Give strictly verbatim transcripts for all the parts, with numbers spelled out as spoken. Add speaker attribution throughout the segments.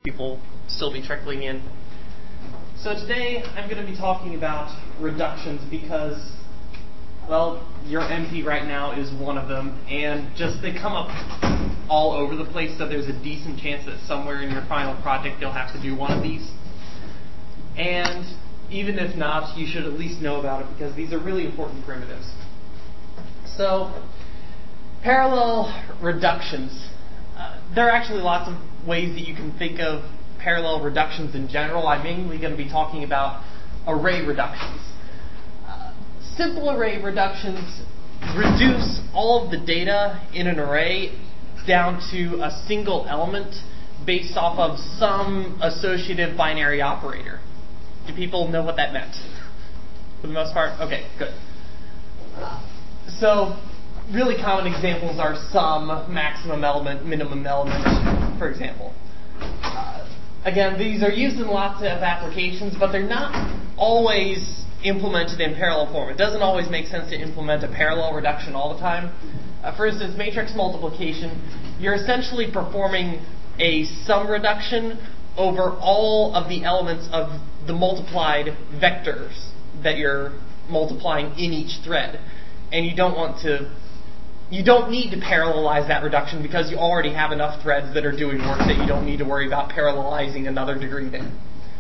Speaker 1: people still be trickling in. So today I'm going to be talking about reductions because, well, your M P right now is one of them, and just they come up all over the place, so there's a decent chance that somewhere in your final project you'll have to do one of these. And even if not, you should at least know about it because these are really important primitives. So, parallel reductions. Uh, there are actually lots of ways that you can think of parallel reductions in general. I'm mainly going to be talking about array reductions. Uh, simple array reductions reduce all of the data in an array down to a single element based off of some associative binary operator. Do people know what that meant? For the most part? Okay, good. Uh, so, really common examples are sum, maximum element, minimum element, for example. Uh, again, these are used in lots of applications, but they're not always implemented in parallel form. It doesn't always make sense to implement a parallel reduction all the time. Uh, for instance, matrix multiplication, you're essentially performing a sum reduction over all of the elements of the multiplied vectors that you're multiplying in each thread. And you don't want to, you don't need to parallelize that reduction because you already have enough threads that are doing work that you don't need to worry about parallelizing another degree there.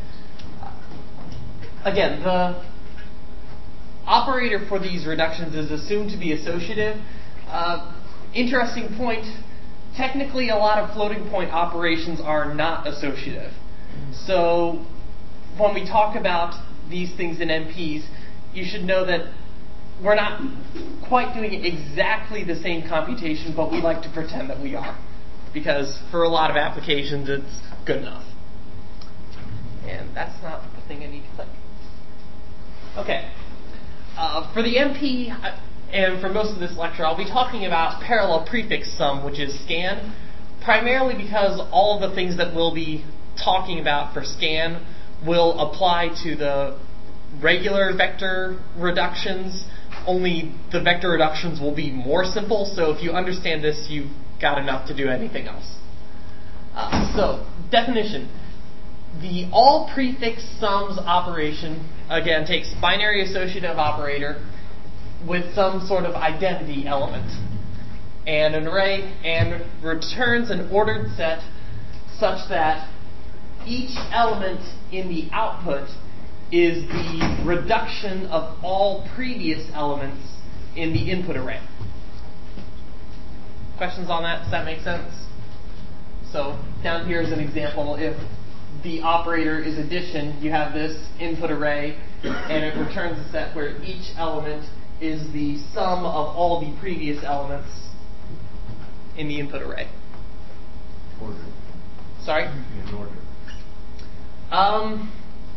Speaker 1: Again, the operator for these reductions is assumed to be associative. Uh, interesting point, technically a lot of floating point operations are not associative. So when we talk about these things in M Ps, you should know that we're not quite doing exactly the same computation, but we like to pretend that we are. Because for a lot of applications, it's good enough. And that's not the thing I need to click. Okay. Uh, for the M P, and for most of this lecture, I'll be talking about parallel prefix sum, which is scan, primarily because all of the things that we'll be talking about for scan will apply to the regular vector reductions, only the vector reductions will be more simple, so if you understand this, you've got enough to do anything else. Uh, so, definition. The all prefix sums operation, again, takes binary associative operator with some sort of identity element and an array and returns an ordered set such that each element in the output is the reduction of all previous elements in the input array. Questions on that? Does that make sense? So down here is an example. If the operator is addition, you have this input array, and it returns a set where each element is the sum of all the previous elements in the input array.
Speaker 2: Order.
Speaker 1: Sorry?
Speaker 2: In order.
Speaker 1: Um...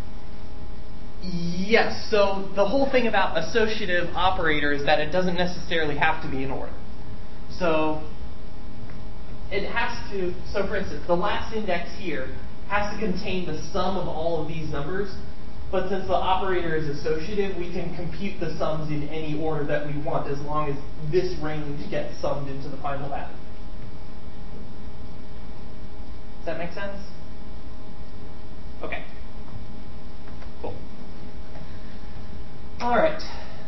Speaker 1: Yes, so the whole thing about associative operator is that it doesn't necessarily have to be in order. So it has to, so for instance, the last index here has to contain the sum of all of these numbers, but since the operator is associative, we can compute the sums in any order that we want as long as this range gets summed into the final value. Does that make sense? Okay. Cool. All right.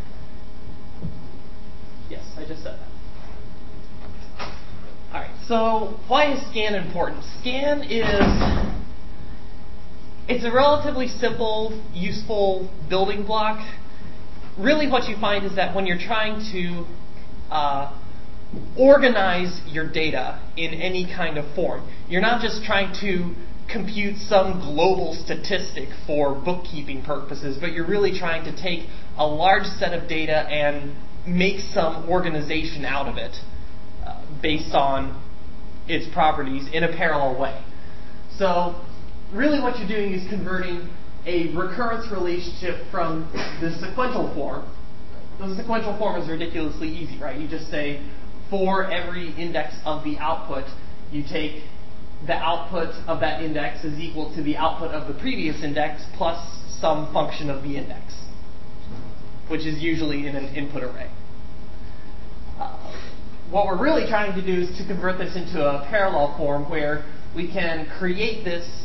Speaker 1: Yes, I just said that. All right, so why is scan important? Scan is, it's a relatively simple, useful building block. Really what you find is that when you're trying to uh, organize your data in any kind of form, you're not just trying to compute some global statistic for bookkeeping purposes, but you're really trying to take a large set of data and make some organization out of it uh, based on its properties in a parallel way. So really what you're doing is converting a recurrence relationship from the sequential form. The sequential form is ridiculously easy, right? You just say for every index of the output, you take the output of that index is equal to the output of the previous index plus some function of the index, which is usually in an input array. Uh, what we're really trying to do is to convert this into a parallel form where we can create this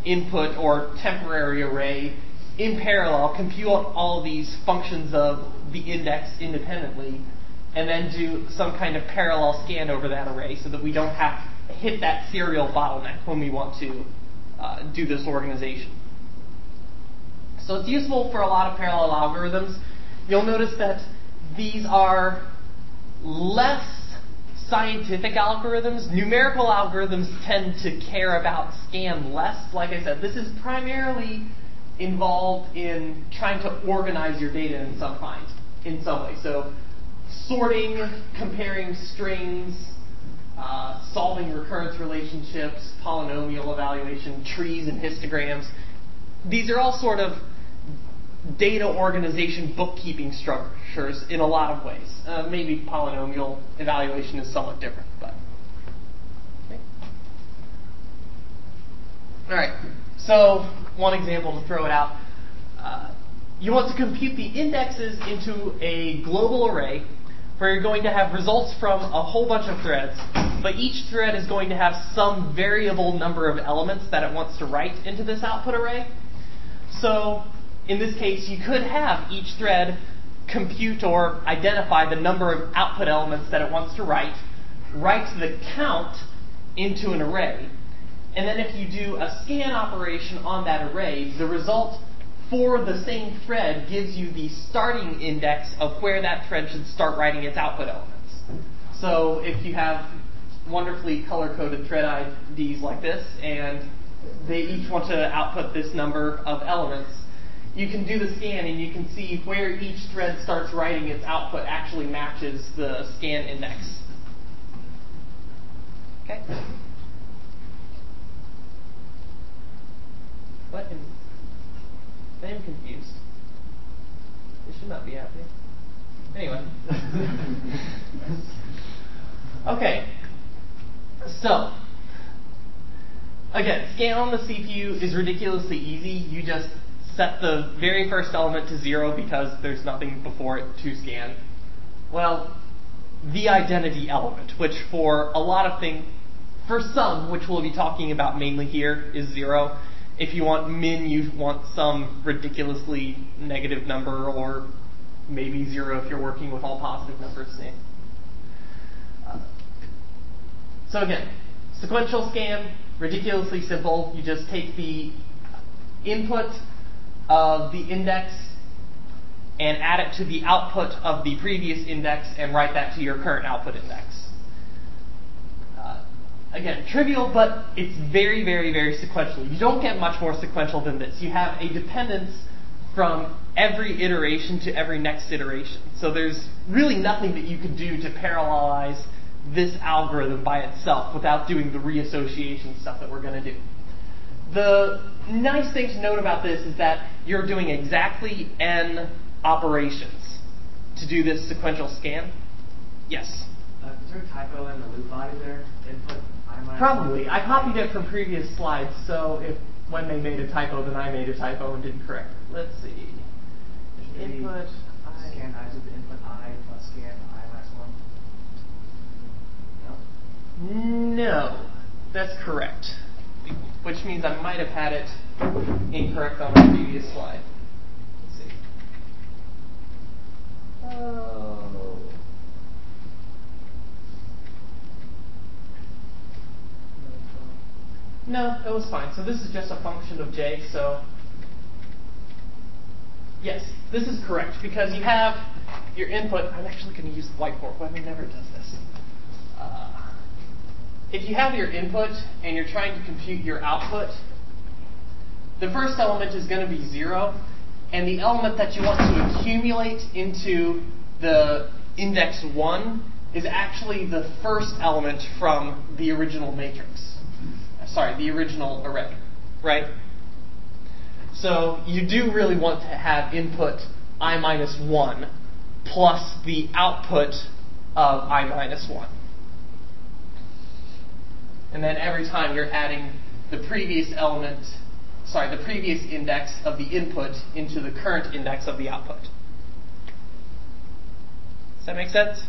Speaker 1: input or temporary array in parallel, compute all these functions of the index independently, and then do some kind of parallel scan over that array so that we don't have to hit that serial bottleneck when we want to uh, do this organization. So it's useful for a lot of parallel algorithms. You'll notice that these are less scientific algorithms. Numerical algorithms tend to care about scan less. Like I said, this is primarily involved in trying to organize your data in some kind, in some way. So sorting, comparing strings, uh, solving recurrence relationships, polynomial evaluation, trees and histograms. These are all sort of data organization bookkeeping structures in a lot of ways. Uh, maybe polynomial evaluation is somewhat different, but okay. All right. So one example to throw it out. Uh, you want to compute the indexes into a global array where you're going to have results from a whole bunch of threads, but each thread is going to have some variable number of elements that it wants to write into this output array. So in this case, you could have each thread compute or identify the number of output elements that it wants to write, write the count into an array, and then if you do a scan operation on that array, the result for the same thread gives you the starting index of where that thread should start writing its output elements. So if you have wonderfully color-coded thread I Ds like this, and they each want to output this number of elements, you can do the scan and you can see where each thread starts writing its output actually matches the scan index. Okay? What in... I am confused. It should not be happening. Anyway. Okay. So, again, scan on the C P U is ridiculously easy. You just set the very first element to zero because there's nothing before it to scan. Well, the identity element, which for a lot of things, for some, which we'll be talking about mainly here, is zero. If you want min, you want some ridiculously negative number, or maybe zero if you're working with all positive numbers. Uh, so again, sequential scan, ridiculously simple. You just take the input of the index and add it to the output of the previous index and write that to your current output index. Uh, again, trivial, but it's very, very, very sequential. You don't get much more sequential than this. You have a dependence from every iteration to every next iteration. So there's really nothing that you could do to parallelize this algorithm by itself without doing the reassociation stuff that we're going to do. The nice thing to note about this is that you're doing exactly n operations to do this sequential scan. Yes?
Speaker 3: Uh, is there a typo in the loop body there? Input I minus
Speaker 1: Probably.
Speaker 3: one?
Speaker 1: I copied it from previous slides, so if when they made a typo, then I made a typo and didn't correct it. Let's see. Input I.
Speaker 3: Scan I to the input I plus scan I minus one? No?
Speaker 1: No. That's correct. Which means I might have had it incorrect on the previous slide. Let's see. Oh. No, that was fine. So this is just a function of j, so yes, this is correct because you have your input. I'm actually going to use the whiteboard. Webby never does this. Uh, If you have your input and you're trying to compute your output, the first element is going to be zero, and the element that you want to accumulate into the index one is actually the first element from the original matrix. Sorry, the original array, right? So you do really want to have input I minus one plus the output of I minus one. And then every time you're adding the previous element, sorry, the previous index of the input into the current index of the output. Does that make sense?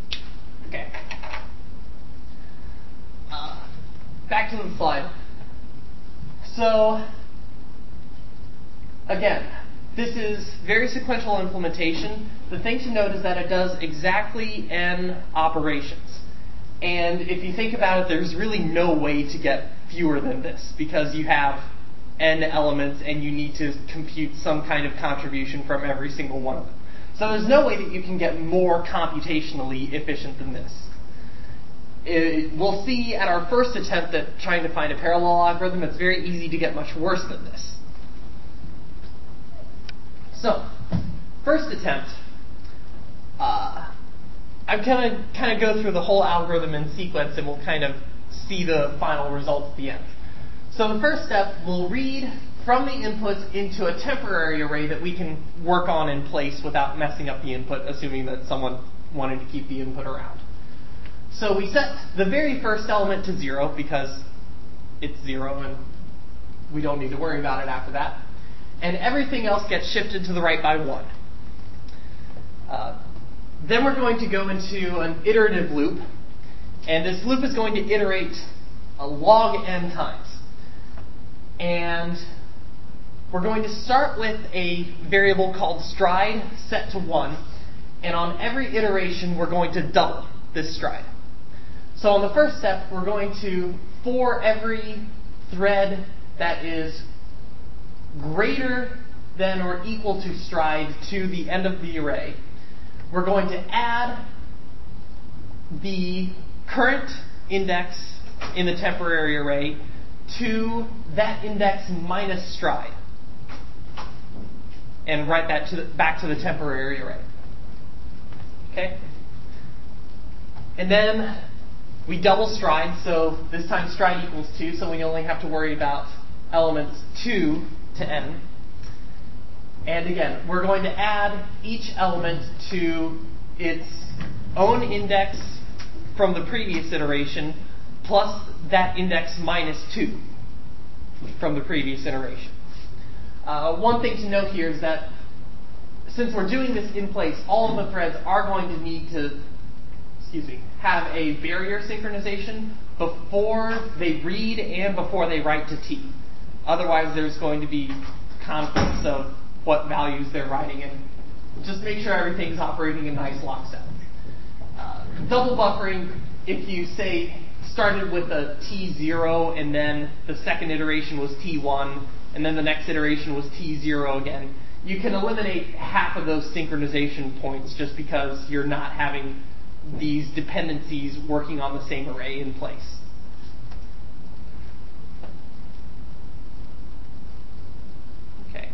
Speaker 1: Okay. Uh, back to the slide. So, again, this is very sequential implementation. The thing to note is that it does exactly n operations. And if you think about it, there's really no way to get fewer than this, because you have n elements and you need to compute some kind of contribution from every single one of them. So there's no way that you can get more computationally efficient than this. It, we'll see at our first attempt at trying to find a parallel algorithm, it's very easy to get much worse than this. So, first attempt, uh, I'm going to kind of go through the whole algorithm in sequence and we'll kind of see the final results at the end. So the first step, we'll read from the inputs into a temporary array that we can work on in place without messing up the input, assuming that someone wanted to keep the input around. So we set the very first element to zero because it's zero and we don't need to worry about it after that. And everything else gets shifted to the right by one. Uh, then we're going to go into an iterative loop, and this loop is going to iterate a log n times. And we're going to start with a variable called stride set to one, and on every iteration we're going to double this stride. So on the first step, we're going to, for every thread that is greater than or equal to stride to the end of the array, we're going to add the current index in the temporary array to that index minus stride, and write that to the, back to the temporary array. Okay? And then we double stride, so this time stride equals two, so we only have to worry about elements two to n. And again, we're going to add each element to its own index from the previous iteration, plus that index minus two from the previous iteration. Uh, one thing to note here is that since we're doing this in place, all of the threads are going to need to, excuse me, have a barrier synchronization before they read and before they write to T. Otherwise, there's going to be conflicts of what values they're writing in. Just make sure everything's operating in nice lockstep. Uh, double buffering, if you say started with a T zero and then the second iteration was T one and then the next iteration was T zero again, you can eliminate half of those synchronization points just because you're not having these dependencies working on the same array in place. Okay.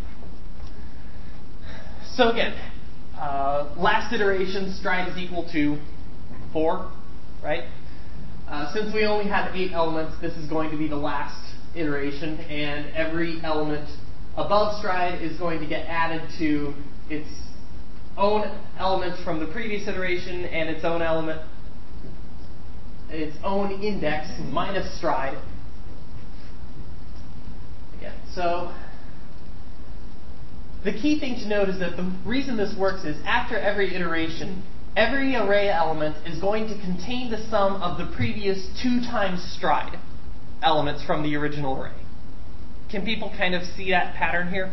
Speaker 1: So again, uh, last iteration, stride is equal to four, right? Uh, since we only have eight elements, this is going to be the last iteration, and every element above stride is going to get added to its own element from the previous iteration and its own element, its own index minus stride. Again, so the key thing to note is that the reason this works is after every iteration, every array element is going to contain the sum of the previous two times stride elements from the original array. Can people kind of see that pattern here?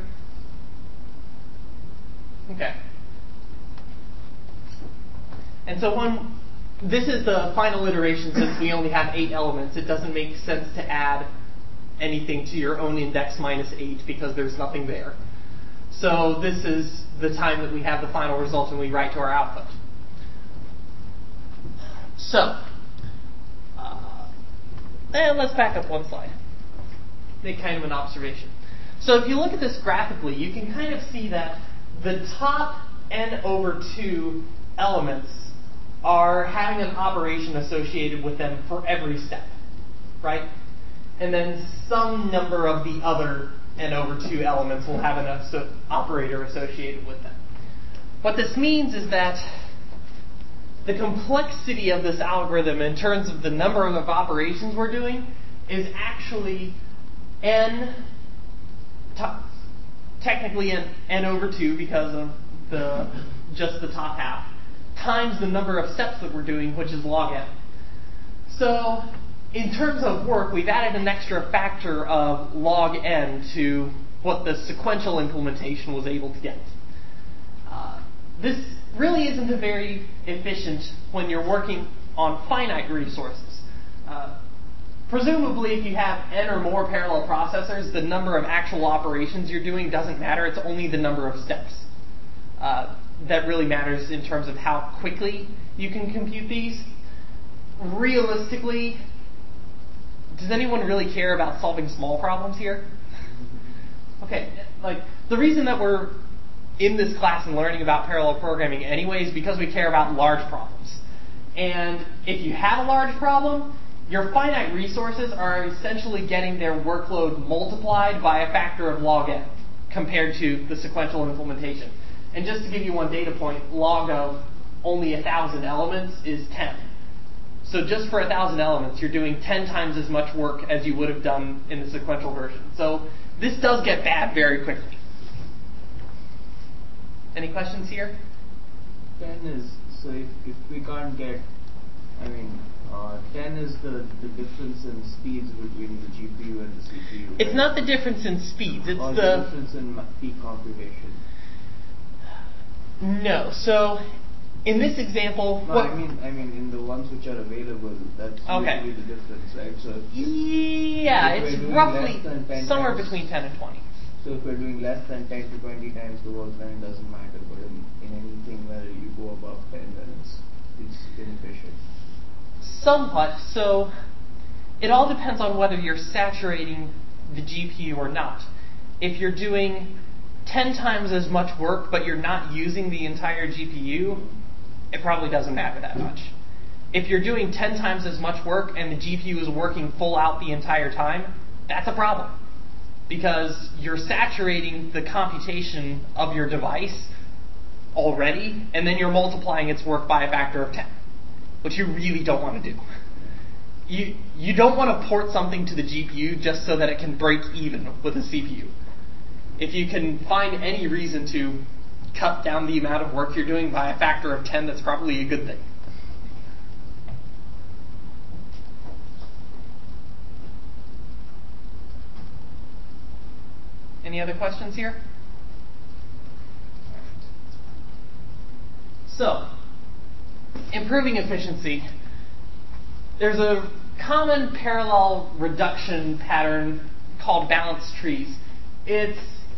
Speaker 1: Okay. And so one, this is the final iteration since we only have eight elements. It doesn't make sense to add anything to your own index minus eight because there's nothing there. So this is the time that we have the final result and we write to our output. So, uh, and let's back up one slide. Make kind of an observation. So if you look at this graphically, you can kind of see that the top n over two elements are having an operation associated with them for every step, right? And then some number of the other n over two elements will have an asso- operator associated with them. What this means is that the complexity of this algorithm in terms of the number of operations we're doing is actually n, t- technically n, n over two because of the just the top half, times the number of steps that we're doing, which is log n. So in terms of work, we've added an extra factor of log n to what the sequential implementation was able to get. Uh, this really isn't a very efficient when you're working on finite resources. Uh, presumably, if you have n or more parallel processors, the number of actual operations you're doing doesn't matter. It's only the number of steps uh, that really matters in terms of how quickly you can compute these. Realistically, does anyone really care about solving small problems here? Okay, like the reason that we're in this class and learning about parallel programming anyway is because we care about large problems. And if you have a large problem, your finite resources are essentially getting their workload multiplied by a factor of log n compared to the sequential implementation. And just to give you one data point, log of only one thousand elements is ten. So just for one thousand elements, you're doing ten times as much work as you would have done in the sequential version. So this does get bad very quickly. Any questions here?
Speaker 2: ten is, so if, if we can't get, I mean, uh, ten is the, the difference in speeds between the G P U and the C P U.
Speaker 1: It's
Speaker 2: right?
Speaker 1: not the difference in speeds. It's
Speaker 2: or
Speaker 1: the,
Speaker 2: the difference in ma- peak computation.
Speaker 1: No. So in this example,
Speaker 2: No,
Speaker 1: what,
Speaker 2: I mean, I mean, in the ones which are available, that's
Speaker 1: Okay.
Speaker 2: usually the difference, right? So if,
Speaker 1: yeah,
Speaker 2: if we're
Speaker 1: it's
Speaker 2: doing
Speaker 1: roughly
Speaker 2: less than ten
Speaker 1: somewhere
Speaker 2: times-
Speaker 1: between ten and twenty.
Speaker 2: So if we're doing less than ten to twenty times the work, then it doesn't matter. But in, in anything where you go above ten, then it's it's inefficient.
Speaker 1: Somewhat. So it all depends on whether you're saturating the G P U or not. If you're doing ten times as much work, but you're not using the entire G P U, it probably doesn't matter that much. If you're doing ten times as much work and the G P U is working full out the entire time, that's a problem. Because you're saturating the computation of your device already, and then you're multiplying its work by a factor of ten, which you really don't want to do. You, you don't want to port something to the G P U just so that it can break even with the C P U. If you can find any reason to cut down the amount of work you're doing by a factor of ten, that's probably a good thing. Any other questions here? So, improving efficiency. There's a common parallel reduction pattern called balanced trees. It's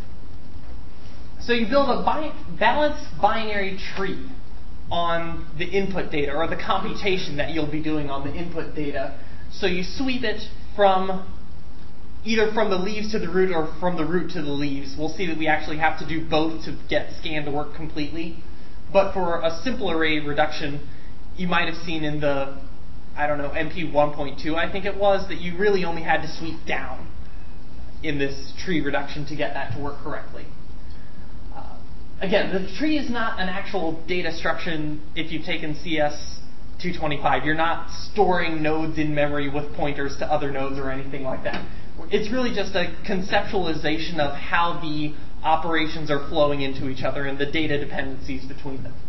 Speaker 1: so you build a bi- balanced binary tree on the input data, or the computation that you'll be doing on the input data. So you sweep it from either from the leaves to the root or from the root to the leaves. We'll see that we actually have to do both to get scan to work completely. But for a simple array reduction, you might have seen in the, I don't know, M P one point two, I think it was, that you really only had to sweep down in this tree reduction to get that to work correctly. Uh, again, the tree is not an actual data structure if you've taken C S two twenty-five. You're not storing nodes in memory with pointers to other nodes or anything like that. It's really just a conceptualization of how the operations are flowing into each other and the data dependencies between them.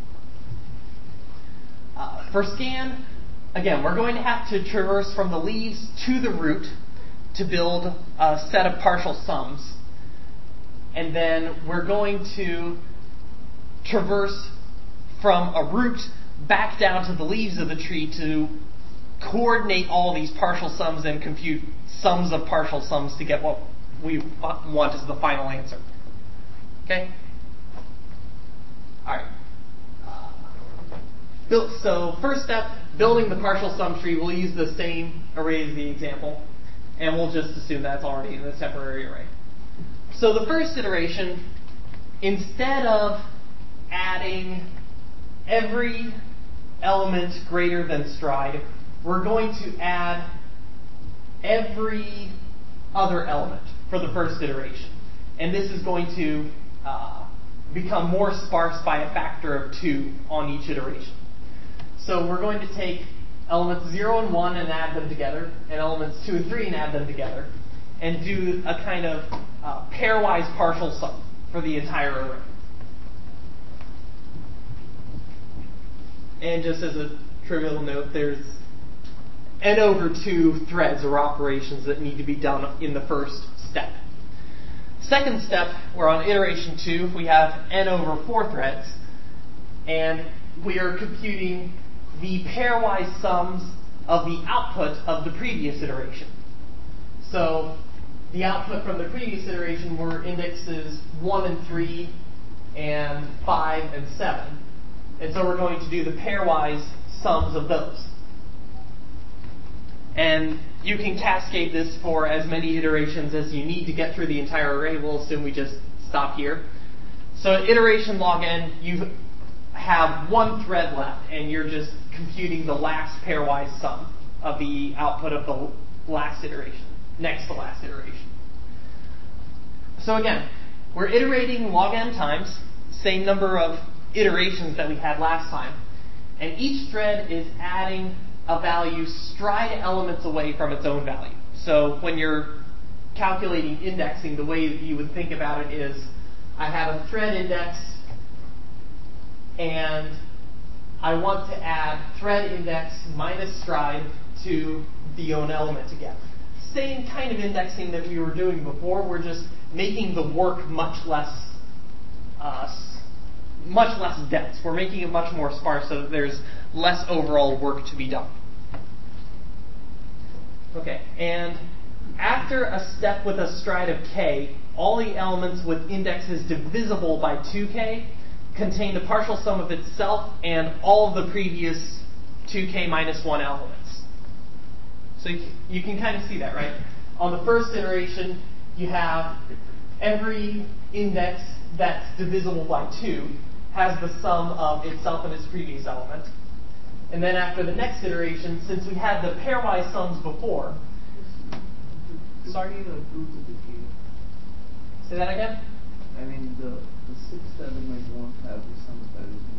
Speaker 1: Uh, for scan, again, we're going to have to traverse from the leaves to the root to build a set of partial sums. And then we're going to traverse from a root back down to the leaves of the tree to coordinate all these partial sums and compute sums of partial sums to get what we want as the final answer. Okay? All right. Built, so first step, building the partial sum tree. We'll use the same array as the example, and we'll just assume that's already in the temporary array. So the first iteration, instead of adding every element greater than stride, we're going to add every other element for the first iteration. And this is going to uh, become more sparse by a factor of two on each iteration. So we're going to take elements zero and one and add them together, and elements two and three and add them together, and do a kind of uh, pairwise partial sum for the entire array. And just as a trivial note, there's n over two threads or operations that need to be done in the first step. Second step, we're on iteration two. We have n over four threads, and we are computing the pairwise sums of the output of the previous iteration. So the output from the previous iteration were indexes one and three and five and seven. And so we're going to do the pairwise sums of those. And you can cascade this for as many iterations as you need to get through the entire array. We'll assume we just stop here. So at iteration log n, you have one thread left, and you're just computing the last pairwise sum of the output of the last iteration, next to last iteration. So again, we're iterating log n times, same number of iterations that we had last time, and each thread is adding a value stride elements away from its own value. So when you're calculating indexing, the way that you would think about it is, I have a thread index, and I want to add thread index minus stride to the own element together. Same kind of indexing that we were doing before. We're just making the work much less, uh, much less dense. We're making it much more sparse so that there's less overall work to be done. Okay, and after a step with a stride of k, all the elements with indexes divisible by two k contain the partial sum of itself and all of the previous two k minus one elements. So you, you can kind of see that, right? On the first iteration, you have every index that's divisible by two has the sum of itself and its previous element. And then after the next iteration, since we had the pairwise sums before, sorry,
Speaker 2: the two to the k.
Speaker 1: Say that again?
Speaker 2: I mean, the, the sixth element won't have the sum of everything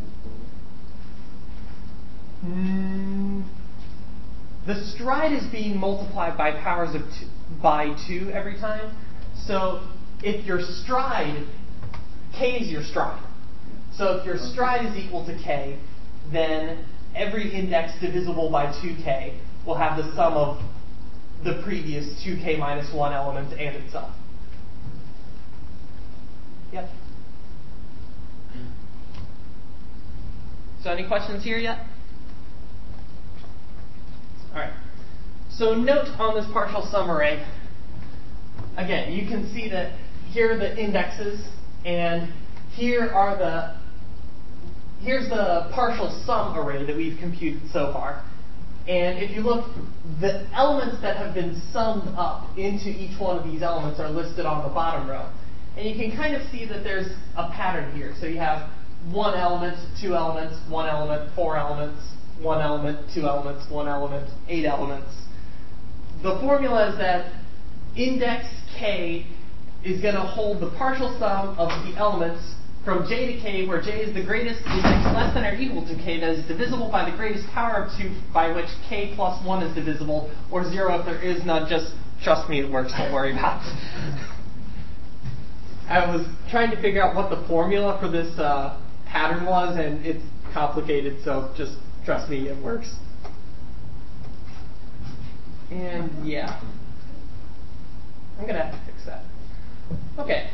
Speaker 2: before.
Speaker 1: Mm, the stride is being multiplied by powers of two, by two every time. So if your stride, k is your stride. So if your stride is equal to k, then every index divisible by two k will have the sum of the previous two k minus one element and itself. Yep. So any questions here yet? All right. So note on this partial sum array, again, you can see that here are the indexes, and here are the here's the partial sum array that we've computed so far. And if you look, the elements that have been summed up into each one of these elements are listed on the bottom row. And you can kind of see that there's a pattern here. So you have one element, two elements, one element, four elements, one element, two elements, one element, eight elements. The formula is that index k is going to hold the partial sum of the elements from j to k, where j is the greatest index less than or equal to k that is divisible by the greatest power of two, by which k plus one is divisible, or zero if there is none. Just trust me, it works. Don't worry about it. I was trying to figure out what the formula for this uh, pattern was, and it's complicated, so just trust me, it works. And yeah, I'm going to have to fix that. Okay.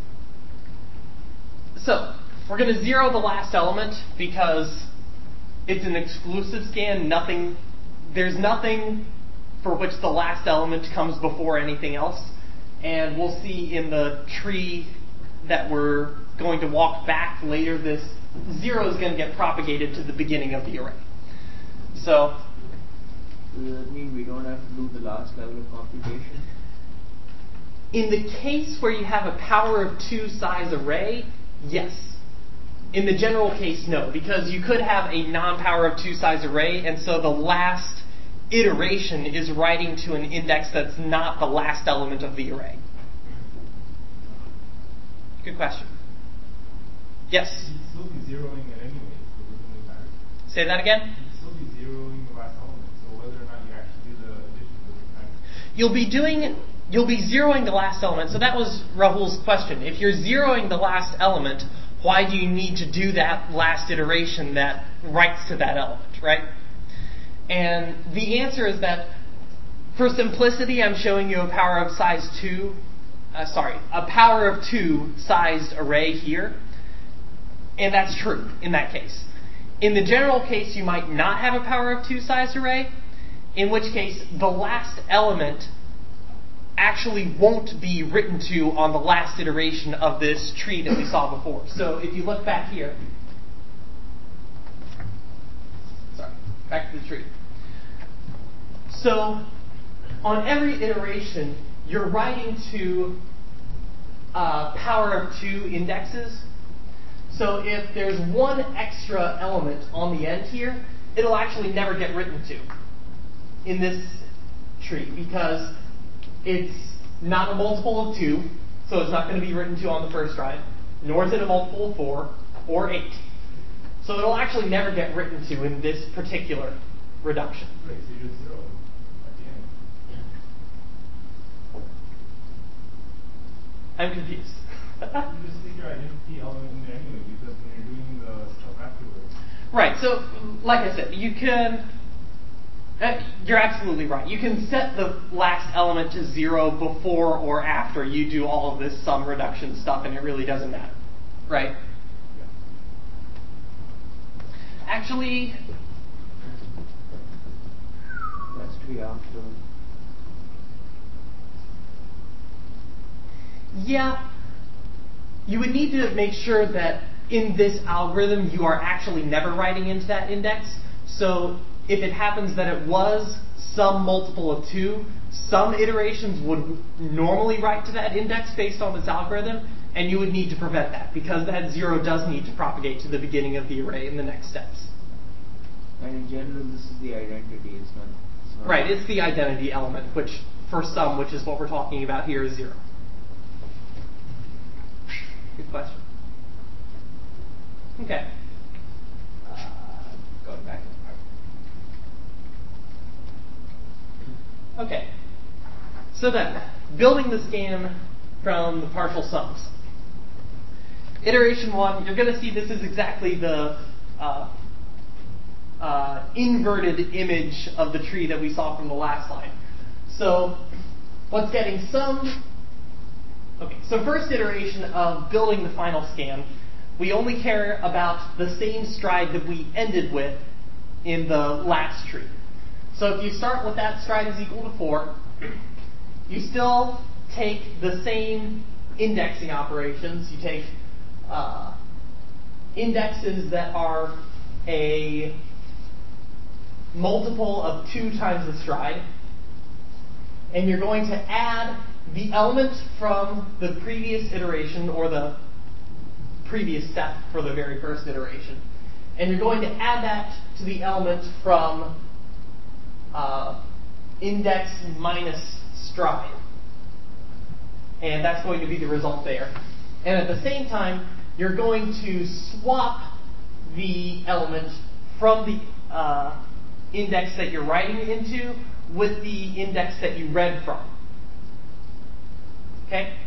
Speaker 1: So we're going to zero the last element because it's an exclusive scan. Nothing, there's nothing for which the last element comes before anything else. And we'll see in the tree that we're going to walk back later, this zero is going to get propagated to the beginning of the array. So,
Speaker 2: does that mean we don't have to do the last level of computation?
Speaker 1: In the case where you have a power of two size array, yes. In the general case, no, because you could have a non-power of two size array, and so the last iteration is writing to an index that's not the last element of the array. Good question. Yes?
Speaker 4: You'd still be zeroing it anyway, so it doesn't really matter.
Speaker 1: Say that again?
Speaker 4: You'd still be zeroing the last element, so whether or not you actually do the addition doesn't matter.
Speaker 1: You'll be doing, you'll be zeroing the last element. So that was Rahul's question. If you're zeroing the last element, why do you need to do that last iteration that writes to that element, right? And the answer is that, for simplicity, I'm showing you a power of size two, uh, sorry, a power of two sized array here. And that's true in that case. In the general case, you might not have a power of two sized array, in which case the last element actually won't be written to on the last iteration of this tree that we saw before. So if you look back here, sorry, back to the tree. So on every iteration, you're writing to uh, power of two indexes. So if there's one extra element on the end here, it'll actually never get written to in this tree because it's not a multiple of two, so it's not going to be written to on the first stride, nor is it a multiple of four or eight. So it'll actually never get written to in this particular reduction.
Speaker 4: Right, so you just zero at the end.
Speaker 1: I'm confused.
Speaker 4: You just stick your identity element in there anyway, because when you're doing the stuff afterwards.
Speaker 1: Right, so like I said, you can, uh, you're absolutely right. You can set the last element to zero before or after you do all of this sum reduction stuff, and it really doesn't matter, right?
Speaker 4: Yeah.
Speaker 1: Actually,
Speaker 2: That's to be after.
Speaker 1: yeah, you would need to make sure that in this algorithm you are actually never writing into that index. So if it happens that it was some multiple of two, some iterations would normally write to that index based on this algorithm, and you would need to prevent that because that zero does need to propagate to the beginning of the array in the next steps.
Speaker 2: And in general, this is the identity. It's not. It's not
Speaker 1: Right, it's the identity element, which for some, which is what we're talking about here, is zero. Good question. Okay. Uh, going back to the part. Okay. So then, building the scan from the partial sums. Iteration one, you're going to see this is exactly the uh, uh, inverted image of the tree that we saw from the last slide. So, what's getting summed? Okay, so first iteration of building the final scan, we only care about the same stride that we ended with in the last tree. So if you start with that stride is equal to four, you still take the same indexing operations. You take uh, indexes that are a multiple of two times the stride, and you're going to add the element from the previous iteration or the previous step for the very first iteration. And you're going to add that to the element from uh, index minus stride. And that's going to be the result there. And at the same time, you're going to swap the element from the uh, index that you're writing into with the index that you read from. Okay?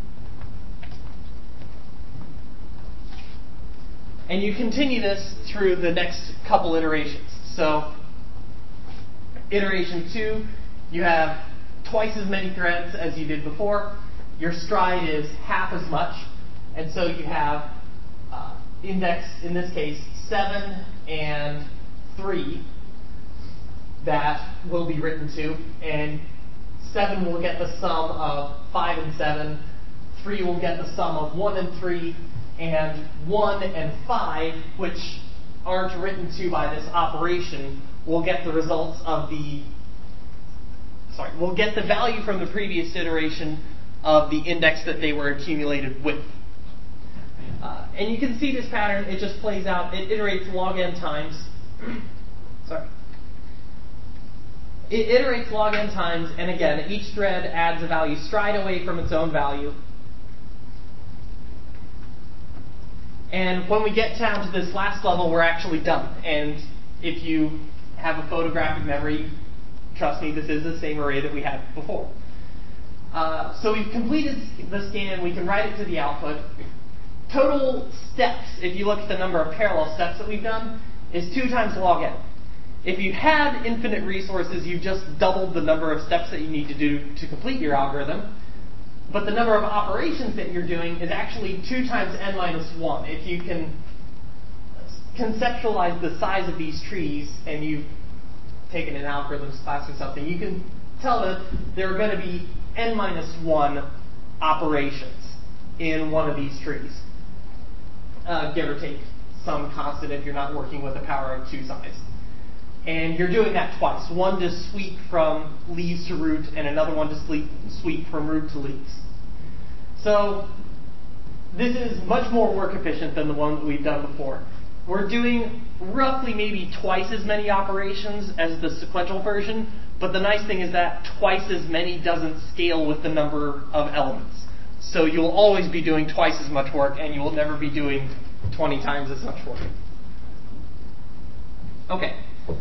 Speaker 1: And you continue this through the next couple iterations. So, iteration two, you have twice as many threads as you did before. Your stride is half as much. And so you have uh, index, in this case, seven and three that will be written to. And seven will get the sum of five and seven. three will get the sum of one and three. And one and five, which aren't written to by this operation, will get the results of the, sorry, will get the value from the previous iteration of the index that they were accumulated with. Uh, and you can see this pattern, it just plays out, it iterates log n times. Sorry. It iterates log n times, and again, each thread adds a value stride away from its own value. And when we get down to this last level, we're actually done. And if you have a photographic memory, trust me, this is the same array that we had before. Uh, so we've completed the scan. We can write it to the output. Total steps, if you look at the number of parallel steps that we've done, is two times log n. If you had infinite resources, you just doubled the number of steps that you need to do to complete your algorithm. But the number of operations that you're doing is actually two times n minus one. If you can conceptualize the size of these trees, and you've taken an algorithms class or something, you can tell that there are going to be n minus one operations in one of these trees, uh, give or take some constant if you're not working with a power of two size. And you're doing that twice, one to sweep from leaves to root, and another one to sweep, sweep from root to leaves. So this is much more work efficient than the one that we've done before. We're doing roughly maybe twice as many operations as the sequential version, but the nice thing is that twice as many doesn't scale with the number of elements. So you'll always be doing twice as much work, and you will never be doing twenty times as much work. Okay.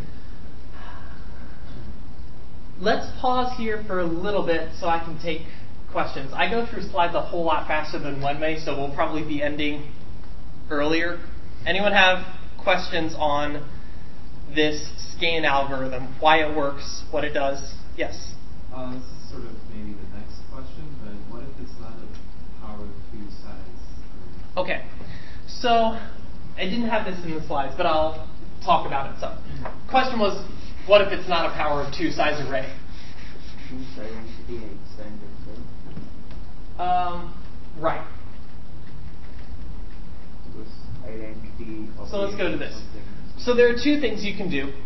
Speaker 1: Let's pause here for a little bit so I can take questions. I go through slides a whole lot faster than Wenmei, so we'll probably be ending earlier. Anyone have questions on this scan algorithm, why it works, what it does? Yes?
Speaker 5: Uh, this is sort of maybe the next question, but what if it's not a power of two size?
Speaker 1: Okay. So I didn't have this in the slides, but I'll talk about it some. Question was, what if it's not a power of two size array?
Speaker 2: Choose identity and extend it,
Speaker 1: Um, right.
Speaker 2: because identity.
Speaker 1: So let's go to this.
Speaker 2: Something.
Speaker 1: So there are two things you can do.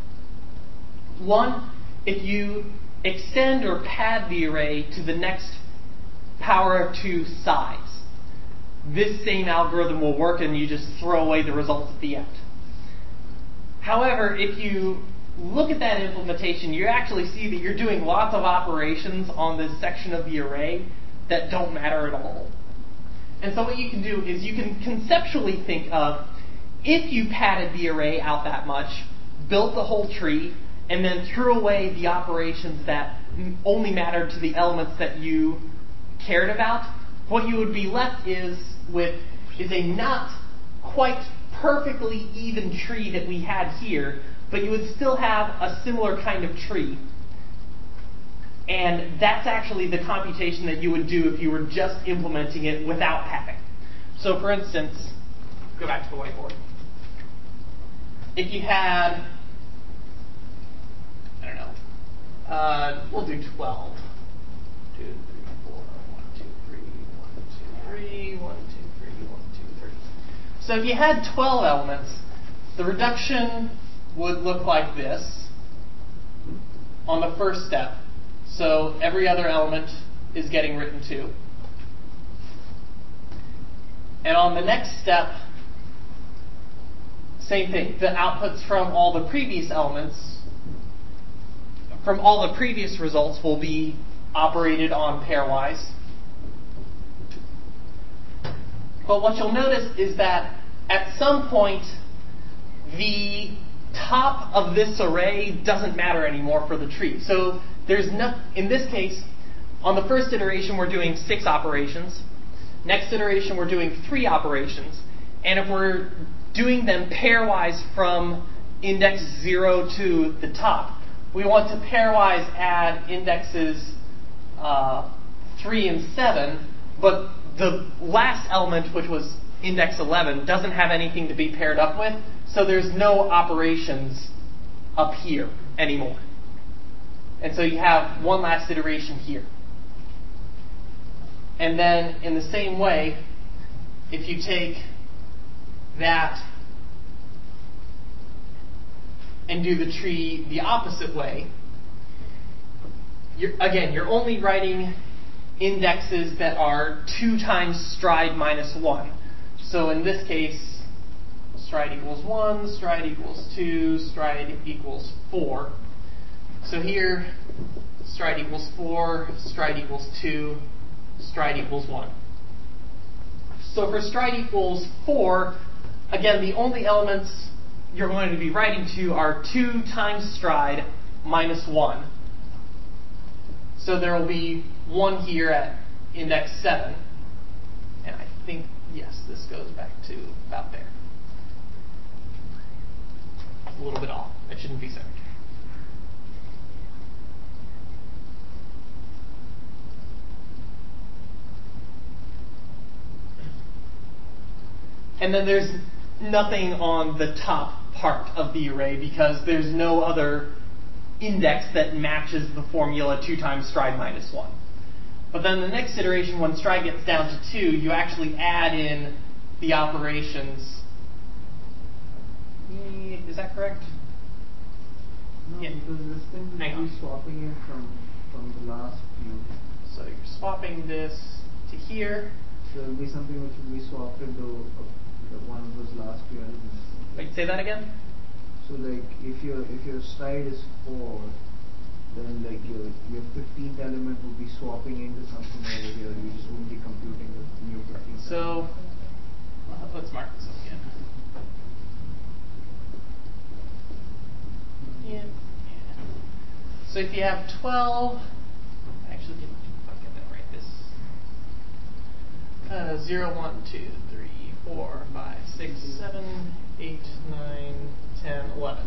Speaker 1: One, if you extend or pad the array to the next power of two size, this same algorithm will work and you just throw away the results at the end. However, if you look at that implementation, you actually see that you're doing lots of operations on this section of the array that don't matter at all. And so what you can do is you can conceptually think of, if you padded the array out that much, built the whole tree, and then threw away the operations that only mattered to the elements that you cared about, what you would be left is with is a not quite perfectly even tree that we had here, but you would still have a similar kind of tree. And that's actually the computation that you would do if you were just implementing it without padding. So for instance, go back to the whiteboard. If you had, I don't know, uh, we'll do twelve. two, three, four, one, two, three, one, two, three, one, two, three, one, two, three. So if you had twelve elements, the reduction would look like this on the first step. So every other element is getting written to. And on the next step, same thing. The outputs from all the previous elements, from all the previous results, will be operated on pairwise. But what you'll notice is that at some point, the top of this array doesn't matter anymore for the tree. So there's no, in this case, on the first iteration, we're doing six operations. Next iteration, we're doing three operations. And if we're doing them pairwise from index zero to the top, we want to pairwise add indexes uh, three and seven, but the last element, which was index eleven, doesn't have anything to be paired up with, so there's no operations up here anymore. And so you have one last iteration here. And then in the same way, if you take that and do the tree the opposite way, you're, again, you're only writing indexes that are two times stride minus one. So in this case, stride equals one, stride equals two, stride equals four. So here, stride equals four, stride equals two, stride equals one. So for stride equals four, again, the only elements you're going to be writing to are two times stride minus one. So there will be one here at index seven. And I think, yes, this goes back to about there. It's a little bit off. It shouldn't be centered. And then there's nothing on the top part of the array because there's no other index that matches the formula two times stride minus one. But then the next iteration, when stride gets down to two, you actually add in the operations. Is that correct?
Speaker 2: No,
Speaker 1: Yeah.
Speaker 2: because this thing will
Speaker 1: Hang on.
Speaker 2: be swapping it from from the last few.
Speaker 1: So you're swapping this to here.
Speaker 2: So it will be something which will be swapped into uh, the one of those last few elements.
Speaker 1: Wait, say that again?
Speaker 2: So like if your if your stride is four, then like your your fifteenth element will be swapping into something over here. You just won't be computing the new fifteenth.
Speaker 1: So uh, let's mark this up again. Yeah. So if you have twelve, actually, get, get that right. This uh, zero, one, two, three, four, five, six, seven, eight, nine, ten, eleven.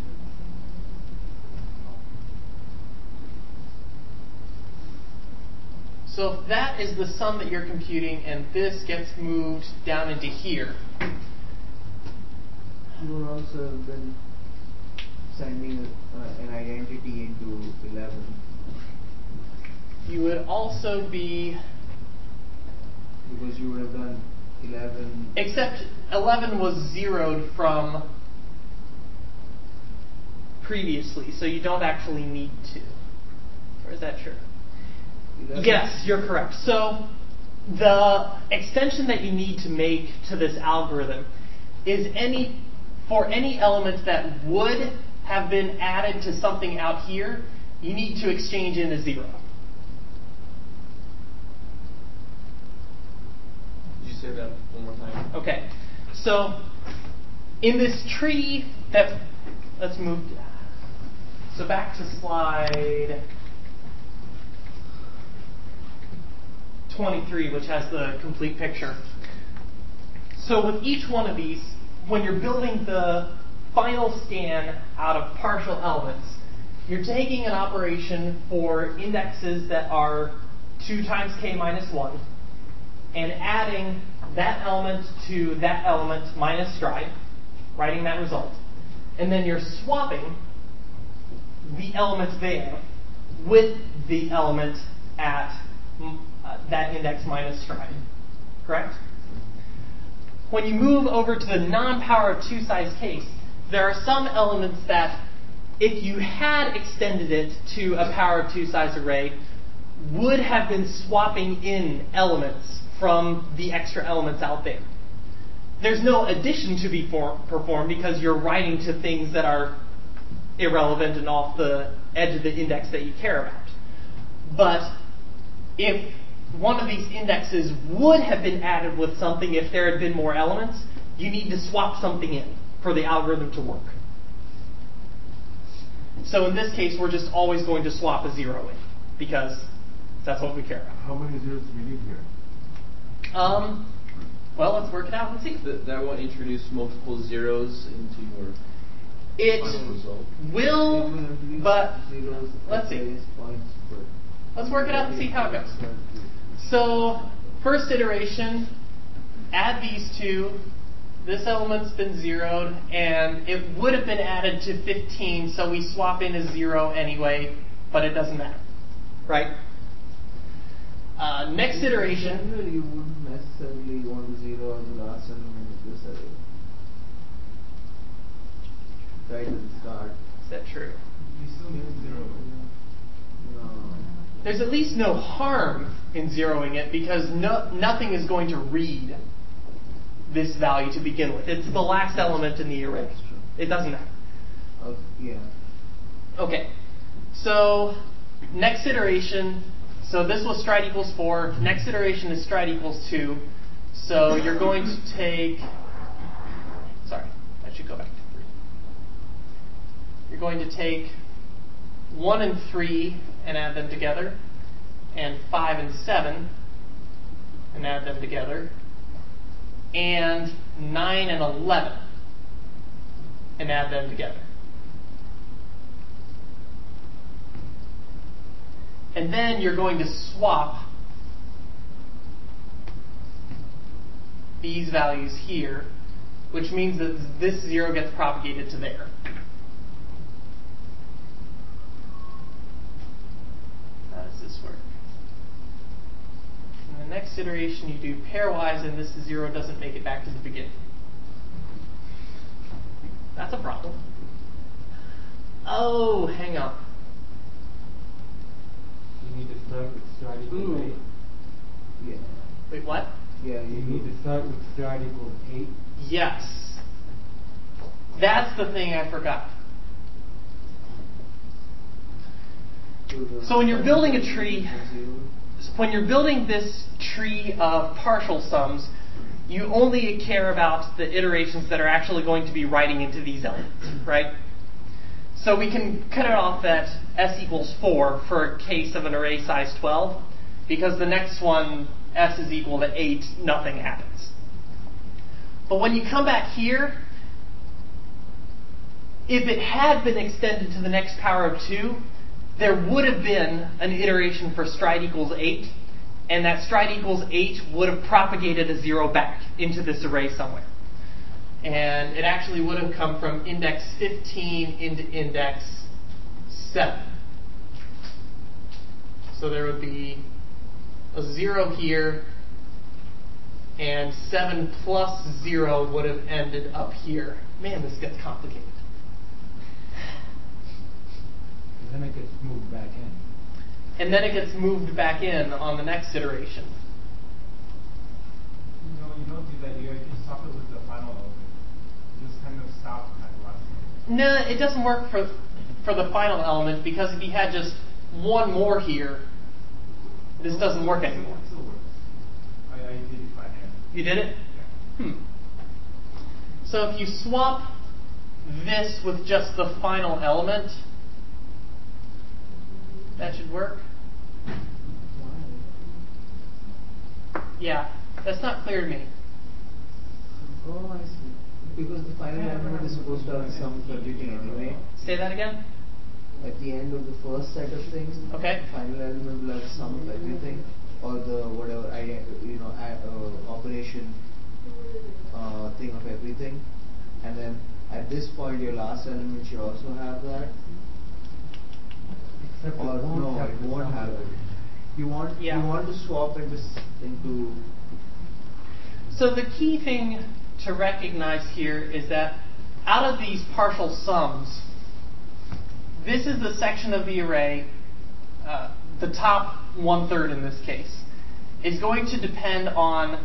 Speaker 1: So if that is the sum that you're computing, and this gets moved down into here.
Speaker 2: You would also have been sending uh, an identity into eleven.
Speaker 1: You would also be,
Speaker 2: Because you would have done eleven.
Speaker 1: except eleven was zeroed from previously, so you don't actually need to. Or is that true?
Speaker 2: eleven.
Speaker 1: Yes, you're correct. So the extension that you need to make to this algorithm is any for any element that would have been added to something out here, you need to exchange in a zero.
Speaker 6: Could you say that one more time?
Speaker 1: Okay. So in this tree that, let's move, so back to slide twenty-three, which has the complete picture. So with each one of these, when you're building the final scan out of partial elements, you're taking an operation for indexes that are two times k minus one and adding that element to that element minus stride, writing that result. And then you're swapping the element there with the element at uh, that index minus stride. Correct? When you move over to the non-power of two size case, there are some elements that, if you had extended it to a power of two size array, would have been swapping in elements from the extra elements out there. There's no addition to be for, performed because you're writing to things that are irrelevant and off the edge of the index that you care about. But if one of these indexes would have been added with something if there had been more elements, you need to swap something in for the algorithm to work. So in this case, we're just always going to swap a zero in because that's what we care about.
Speaker 4: How many zeros do we need here?
Speaker 1: Um, well, let's work it out and see.
Speaker 6: Th- that won't introduce multiple zeros into your
Speaker 1: It
Speaker 6: final result.
Speaker 1: will, but
Speaker 2: Zeros
Speaker 1: let's
Speaker 2: at
Speaker 1: see.
Speaker 2: various points, but
Speaker 1: Let's work it out and see how it goes. So, first iteration, add these two. This element's been zeroed, and it would have been added to fifteen, so we swap in a zero anyway, but it doesn't matter. Right? Uh, next iteration.
Speaker 2: In general, you wouldn't necessarily want to zero out the last element of this array. Right at the start.
Speaker 1: Is that true?
Speaker 4: You still need to zero it.
Speaker 2: No.
Speaker 1: There's at least no harm in zeroing it because no, nothing is going to read this value to begin with. It's the last element in the array.
Speaker 2: That's true.
Speaker 1: It doesn't matter.
Speaker 2: Uh, yeah.
Speaker 1: Okay. So next iteration, so this was stride equals four. Next iteration is stride equals two. So you're going to take, sorry, I should go back to three. You're going to take one and three and add them together, and five and seven and add them together, and nine and eleven and add them together. And then you're going to swap these values here, which means that this zero gets propagated to there. How does this work? In the next iteration, you do pairwise, and this zero doesn't make it back to the beginning. That's a problem. Oh, hang on.
Speaker 4: You need to start with start equals
Speaker 1: Ooh.
Speaker 4: eight.
Speaker 2: Yeah.
Speaker 1: Wait, what?
Speaker 2: Yeah,
Speaker 4: You
Speaker 2: you
Speaker 4: need to start with start equals eight.
Speaker 1: Yes. That's the thing I forgot. So when you're building a tree, when you're building this tree of partial sums, you only care about the iterations that are actually going to be writing into these elements, right? So we can cut it off at s equals four for a case of an array size twelve, because the next one, s is equal to eight, nothing happens. But when you come back here, if it had been extended to the next power of two, there would have been an iteration for stride equals eight, and that stride equals eight would have propagated a zero back into this array somewhere. And it actually would have come from index fifteen into index seven. So there would be a zero here, and seven plus zero would have ended up here. Man, this gets complicated.
Speaker 4: And then it gets moved back in.
Speaker 1: And then it gets moved back in on the next iteration.
Speaker 4: No, you don't do that. You just stop it with the final element. You just kind of stop at the last element.
Speaker 1: No, it doesn't work for for the final element, because if you had just one more here, this doesn't work anymore.
Speaker 4: It still works. I, I did it by hand.
Speaker 1: You did it?
Speaker 4: Yeah.
Speaker 1: Hmm. So if you swap this with just the final element, that should work. Yeah, that's not clear to me.
Speaker 2: Oh, I see. Because the final element is supposed to have the sum of everything anyway.
Speaker 1: Say that again?
Speaker 2: At the end of the first set of things,
Speaker 1: Okay.
Speaker 2: the final element will have the sum of everything, or the whatever I you know I, uh, operation uh, thing of everything, and then at this point your last element should also have that.
Speaker 4: Except
Speaker 2: Or
Speaker 4: it won't
Speaker 2: no,
Speaker 4: have
Speaker 2: it
Speaker 4: the
Speaker 2: won't
Speaker 4: sum
Speaker 2: have
Speaker 4: of
Speaker 2: it. You want
Speaker 1: Yeah.
Speaker 2: you want to swap into s- into
Speaker 1: So the key thing to recognize here is that out of these partial sums, this is the section of the array, uh, the top one-third in this case, is going to depend on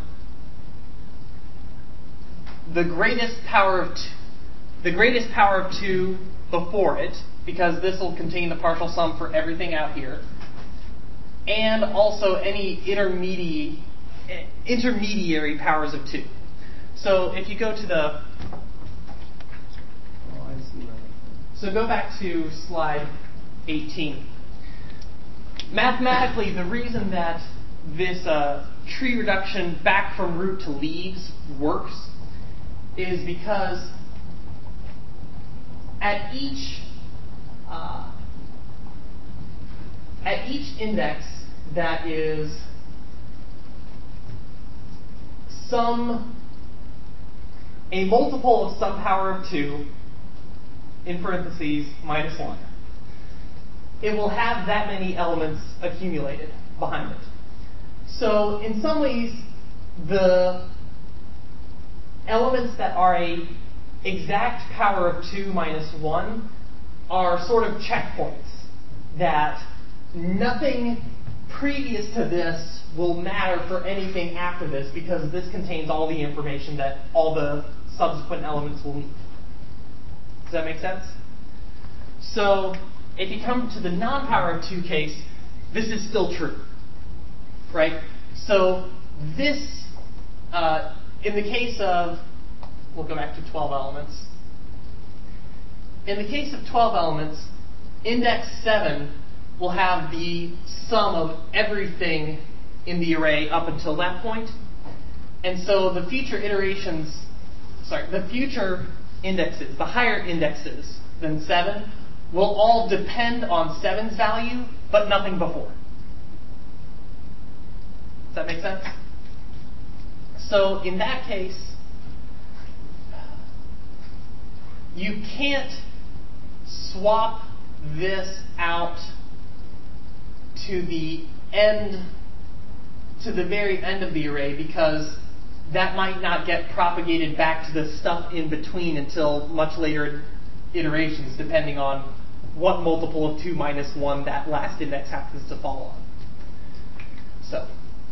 Speaker 1: the greatest power of two, the greatest power of two before it, because this will contain the partial sum for everything out here, and also any intermediate intermediary powers of two. So if you go to the
Speaker 2: oh I see what
Speaker 1: So go back to slide eighteen. Mathematically, the reason that this uh, tree reduction back from root to leaves works is because at each uh, at each index that is some a multiple of some power of two, in parentheses, minus one, it will have that many elements accumulated behind it. So in some ways, the elements that are a exact power of two minus one are sort of checkpoints that nothing previous to this will matter for anything after this, because this contains all the information that all the subsequent elements will need. Does that make sense? So if you come to the non-power of two case, this is still true, right? So this, uh, in the case of, we'll go back to twelve elements. In the case of twelve elements, index seven will have the sum of everything in the array up until that point. And so the future iterations, sorry, the future indexes, the higher indexes than seven, will all depend on seven's value, but nothing before. Does that make sense? So in that case, you can't swap this out to the end, to the very end of the array, because that might not get propagated back to the stuff in between until much later iterations, depending on what multiple of two minus one that last index happens to fall on. So,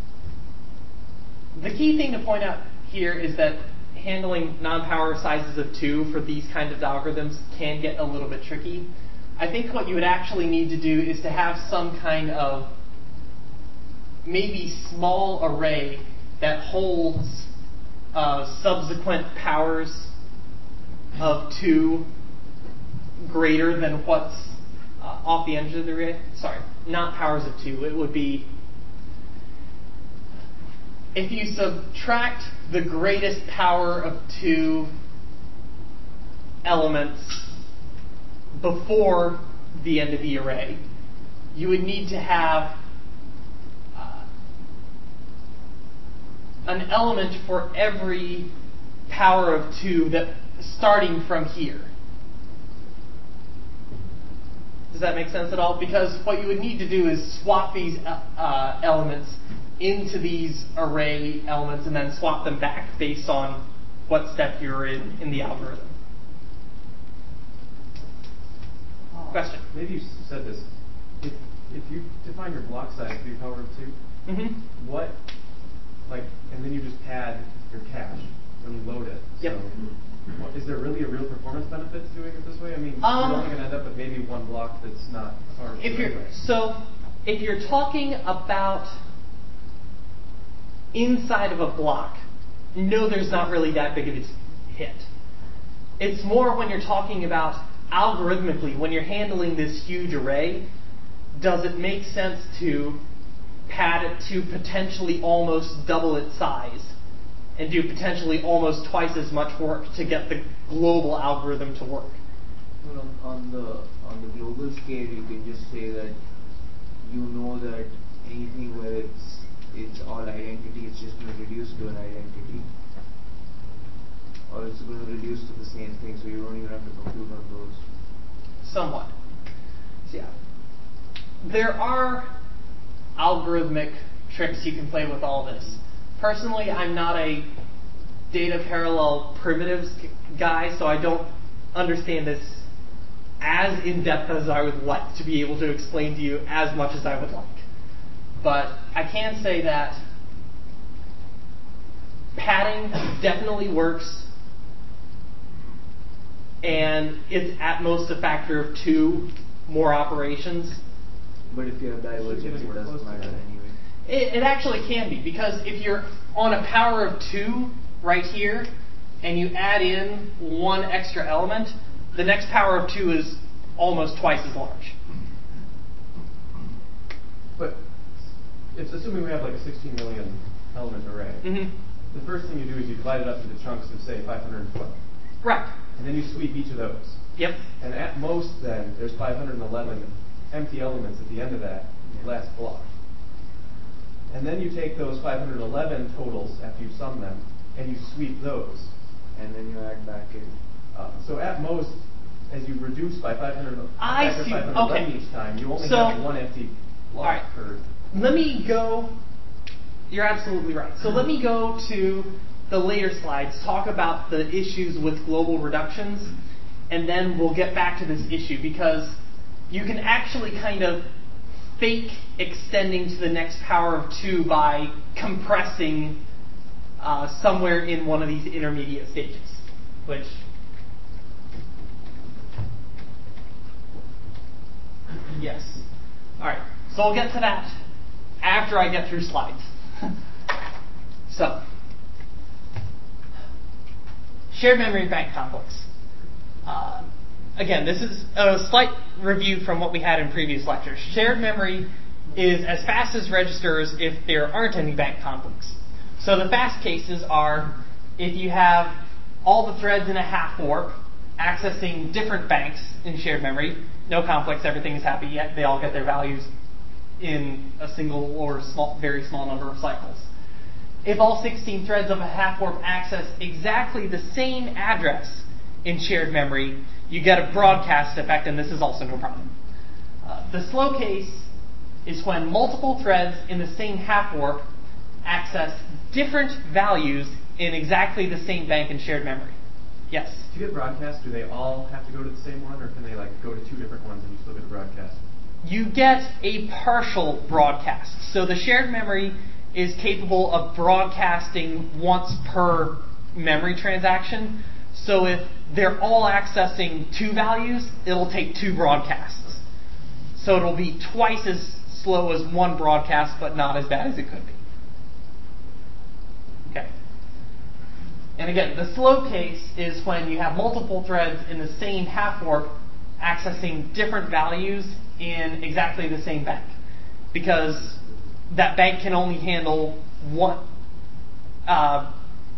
Speaker 1: the key thing to point out here is that handling non-power sizes of two for these kinds of algorithms can get a little bit tricky. I think what you would actually need to do is to have some kind of maybe small array that holds uh, subsequent powers of two greater than what's uh, off the edge of the array. Sorry, not powers of two. It would be if you subtract the greatest power of two elements before the end of the array, you would need to have uh, an element for every power of two that starting from here. Does that make sense at all? Because what you would need to do is swap these uh, elements into these array elements and then swap them back based on what step you're in in the algorithm. Question?
Speaker 7: Maybe you said this. If, if you define your block size to be power of two,
Speaker 1: Mm-hmm.
Speaker 7: what, like, and then you just pad your cache when you load it.
Speaker 1: Yep.
Speaker 7: So, what, is there really a real performance benefit to doing it this way? I mean,
Speaker 1: Um,
Speaker 7: you're only going to end up with maybe one block that's not power of two
Speaker 1: If you're
Speaker 7: anyway.
Speaker 1: so, if you're talking about inside of a block, no, there's not really that big of a hit. It's more when you're talking about algorithmically, when you're handling this huge array, does it make sense to pad it to potentially almost double its size and do potentially almost twice as much work to get the global algorithm to work?
Speaker 2: Well, on, on the on the global scale, you can just say that you know that anything where it's it's all identity, it's just going to reduce to an identity, or it's going to reduce to the same thing, so you don't even have to compute on those.
Speaker 1: Somewhat. So yeah, there are algorithmic tricks you can play with all this. Personally, I'm not a data parallel primitives guy, so I don't understand this as in depth as I would like to be able to explain to you as much as I would like. But I can say that padding definitely works, and it's at most a factor of two more operations.
Speaker 2: But if you have divergence, it doesn't matter anyway.
Speaker 1: It, it actually can be, because if you're on a power of two right here, and you add in one extra element, the next power of two is almost twice as large.
Speaker 7: But it's assuming we have like a sixteen million element array.
Speaker 1: Mm-hmm.
Speaker 7: The first thing you do is you divide it up into chunks of, say, five hundred twelve.
Speaker 1: Right.
Speaker 7: And then you sweep each of those.
Speaker 1: Yep.
Speaker 7: And at most, then, there's five hundred eleven empty elements at the end of that last block. And then you take those five hundred eleven totals after you sum them, and you sweep those.
Speaker 2: And then you add back in.
Speaker 7: Uh, so at most, as you reduce by five hundred,
Speaker 1: I
Speaker 7: factor
Speaker 1: see.
Speaker 7: five hundred eleven
Speaker 1: Okay.
Speaker 7: each time, you only
Speaker 1: So-
Speaker 7: have one empty block
Speaker 1: All right.
Speaker 7: per.
Speaker 1: Let me go. You're absolutely right. So let me go to the later slides, talk about the issues with global reductions, and then we'll get back to this issue, because you can actually kind of fake extending to the next power of two by compressing uh, somewhere in one of these intermediate stages, which yes. All right. So we'll get to that after I get through slides. So, shared memory bank complex. Uh, again, this is a slight review from what we had in previous lectures. Shared memory is as fast as registers if there aren't any bank conflicts. So the fast cases are if you have all the threads in a half warp accessing different banks in shared memory, no conflicts, everything is happy yet, they all get their values in a single or small, very small number of cycles. If all sixteen threads of a half-warp access exactly the same address in shared memory, you get a broadcast effect, and this is also no problem. Uh, the slow case is when multiple threads in the same half-warp access different values in exactly the same bank in shared memory. Yes?
Speaker 7: To get broadcast, do they all have to go to the same one, or can they like go to two different ones and you still get a broadcast?
Speaker 1: You get a partial broadcast. So the shared memory is capable of broadcasting once per memory transaction. So if they're all accessing two values, it'll take two broadcasts. So it'll be twice as slow as one broadcast, but not as bad as it could be. Okay. And again, the slow case is when you have multiple threads in the same half-warp accessing different values in exactly the same bank. Because that bank can only handle one, uh,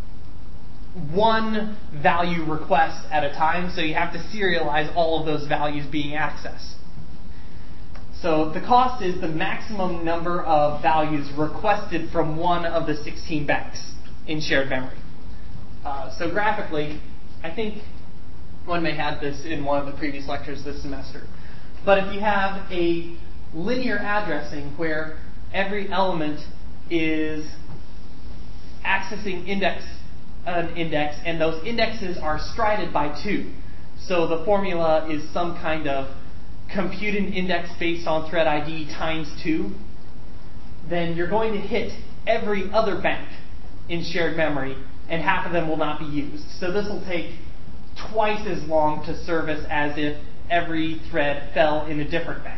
Speaker 1: one value request at a time, so you have to serialize all of those values being accessed. So the cost is the maximum number of values requested from one of the sixteen banks in shared memory. Uh, so graphically, I think one may have this in one of the previous lectures this semester. But if you have a linear addressing where every element is accessing index an index, and those indexes are strided by two. So the formula is some kind of compute an index based on thread I D times two. Then you're going to hit every other bank in shared memory, and half of them will not be used. So this will take twice as long to service as if every thread fell in a different bank.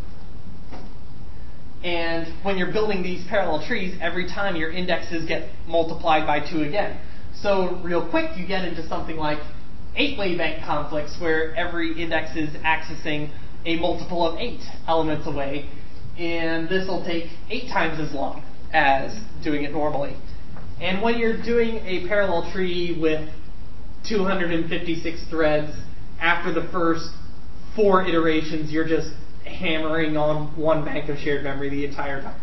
Speaker 1: And when you're building these parallel trees, every time your indexes get multiplied by two again. So real quick, you get into something like eight-way bank conflicts where every index is accessing a multiple of eight elements away, and this will take eight times as long as doing it normally. And when you're doing a parallel tree with two hundred fifty-six threads, after the first four iterations, you're just hammering on one bank of shared memory the entire time.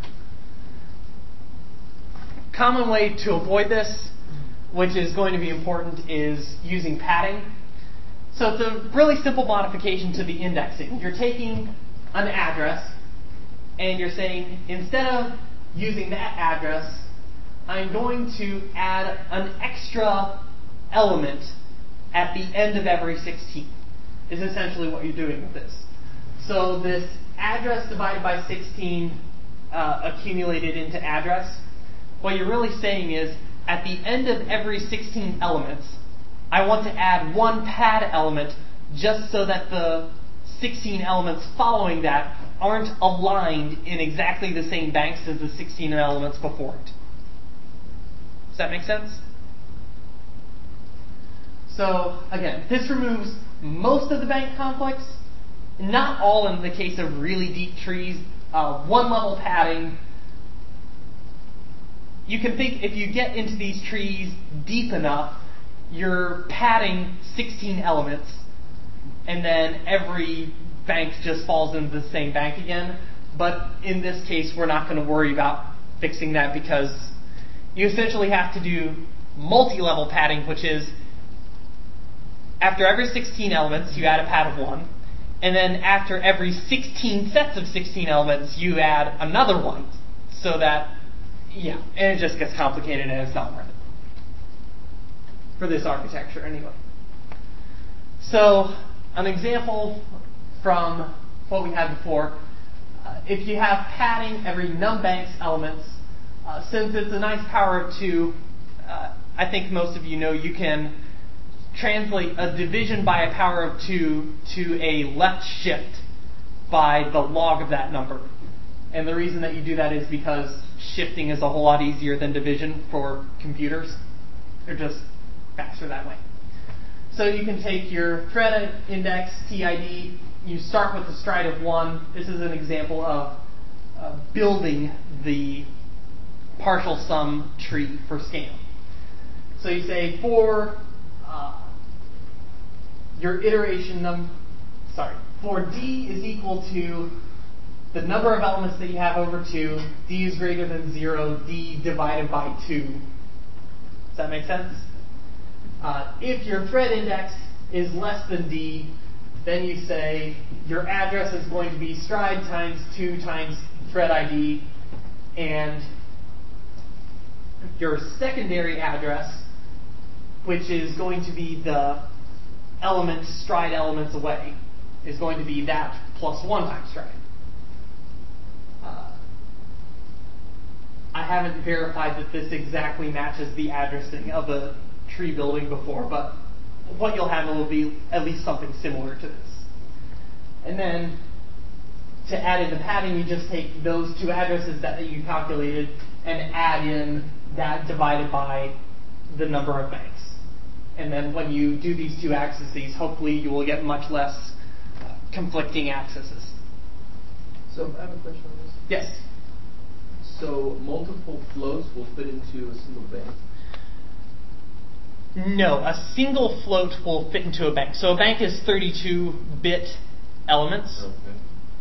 Speaker 1: Common way to avoid this, which is going to be important, is using padding. So it's a really simple modification to the indexing. You're taking an address and you're saying, instead of using that address, I'm going to add an extra element at the end of every sixteen, is essentially what you're doing with this. So this address divided by sixteen uh, accumulated into address, what you're really saying is, at the end of every sixteen elements, I want to add one pad element just so that the sixteen elements following that aren't aligned in exactly the same banks as the sixteen elements before it. Does that make sense? So again, this removes most of the bank conflicts, not all in the case of really deep trees. Uh, one level padding. You can think if you get into these trees deep enough, you're padding sixteen elements, and then every bank just falls into the same bank again. But in this case, we're not going to worry about fixing that because you essentially have to do multi-level padding, which is after every sixteen elements, you add a pad of one. And then after every sixteen sets of sixteen elements, you add another one. So that, yeah, and it just gets complicated and it's not worth it. For this architecture, anyway. So, an example from what we had before. Uh, if you have padding every numbanks elements, uh, since it's a nice power of two, uh, I think most of you know you can translate a division by a power of two to a left shift by the log of that number. And the reason that you do that is because shifting is a whole lot easier than division for computers. They're just faster that way. So you can take your thread index, T I D, you start with a stride of one. This is an example of uh, building the partial sum tree for SCAN. So you say for uh, your iteration num, sorry, for D is equal to the number of elements that you have over two, d is greater than zero, d divided by two. Does that make sense? Uh, if your thread index is less than d, then you say your address is going to be stride times two times thread I D, and your secondary address, which is going to be the element stride elements away, is going to be that plus one times stride. Uh, I haven't verified that this exactly matches the addressing of a tree building before, but what you'll have will be at least something similar to this. And then to add in the padding, you just take those two addresses that you calculated and add in that divided by the number of banks. And then when you do these two accesses, hopefully you will get much less uh, conflicting accesses.
Speaker 6: So I have a question on this.
Speaker 1: Yes?
Speaker 6: So multiple floats will fit into a single bank?
Speaker 1: No, a single float will fit into a bank. So a bank is thirty-two bit elements.
Speaker 6: Okay.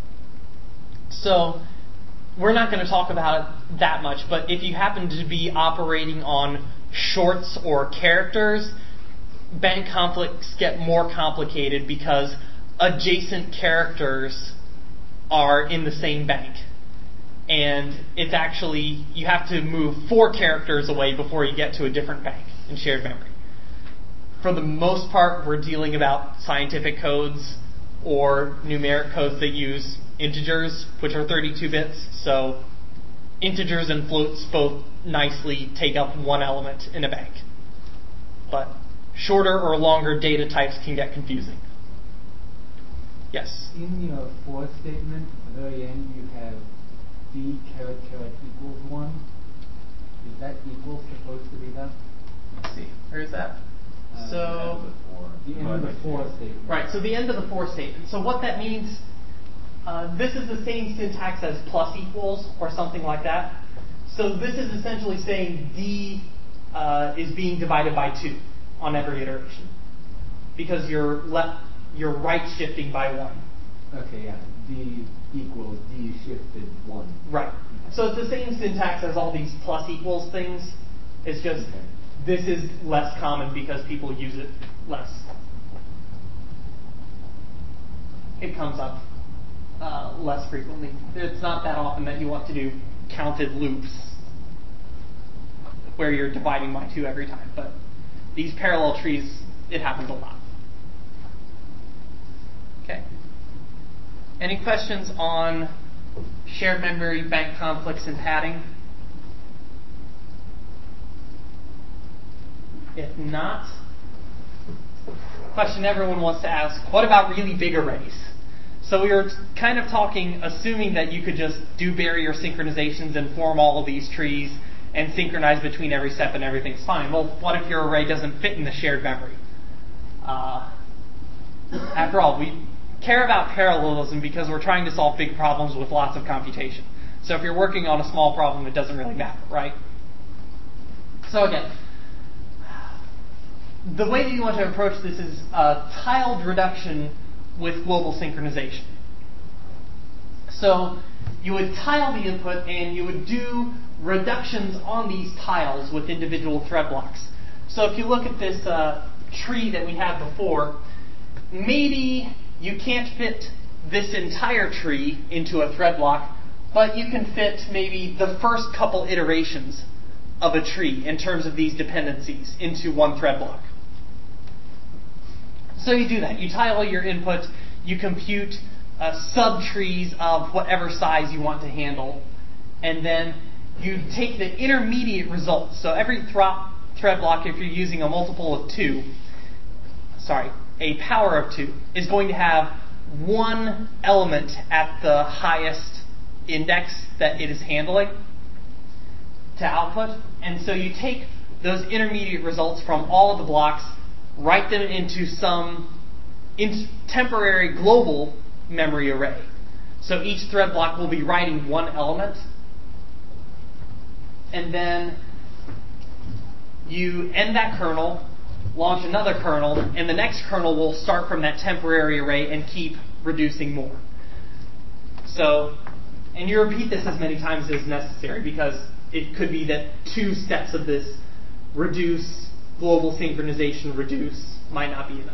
Speaker 1: So we're not going to talk about it that much, but if you happen to be operating on shorts or characters, bank conflicts get more complicated because adjacent characters are in the same bank. And it's actually, you have to move four characters away before you get to a different bank in shared memory. For the most part, we're dealing about scientific codes or numeric codes that use integers, which are thirty-two bits. So integers and floats both nicely take up one element in a bank. But shorter or longer data types can get confusing. Yes?
Speaker 8: In your for statement, at the very end, you have d caret caret equals one. Is that equal supposed to be that?
Speaker 1: Let's see. Where is that?
Speaker 8: Uh,
Speaker 1: so
Speaker 8: the end of the for statement.
Speaker 1: Right, so the end of the for statement. So what that means, uh, this is the same syntax as plus equals or something like that. So this is essentially saying d uh, is being divided by two on every iteration because you're left, you're right shifting by one.
Speaker 8: Okay, yeah. D equals d shifted one.
Speaker 1: Right. So it's the same syntax as all these plus equals things. It's just
Speaker 8: Okay.
Speaker 1: this is less common because people use it less. It comes up uh, less frequently. It's not that often that you want to do counted loops where you're dividing by two every time. But these parallel trees, it happens a lot. Okay. Any questions on shared memory, bank conflicts, and padding? If not, question everyone wants to ask, what about really big arrays? So we were kind of talking, assuming that you could just do barrier synchronizations and form all of these trees and synchronize between every step and everything's fine. Well, what if your array doesn't fit in the shared memory? Uh, after all, we care about parallelism because we're trying to solve big problems with lots of computation. So if you're working on a small problem, it doesn't really matter, right? So again, the way that you want to approach this is uh, tiled reduction with global synchronization. So you would tile the input and you would do reductions on these tiles with individual thread blocks. So if you look at this uh, tree that we had before, maybe you can't fit this entire tree into a thread block, but you can fit maybe the first couple iterations of a tree in terms of these dependencies into one thread block. So you do that. You tile your input, you compute uh, subtrees of whatever size you want to handle, and then you take the intermediate results. So every thro- thread block, if you're using a multiple of two, sorry, a power of two, is going to have one element at the highest index that it is handling to output. And so you take those intermediate results from all of the blocks, write them into some in temporary global memory array. So each thread block will be writing one element. And then you end that kernel, launch another kernel, and the next kernel will start from that temporary array and keep reducing more. So And you repeat this as many times as necessary because it could be that two steps of this reduce, global synchronization reduce, might not be enough.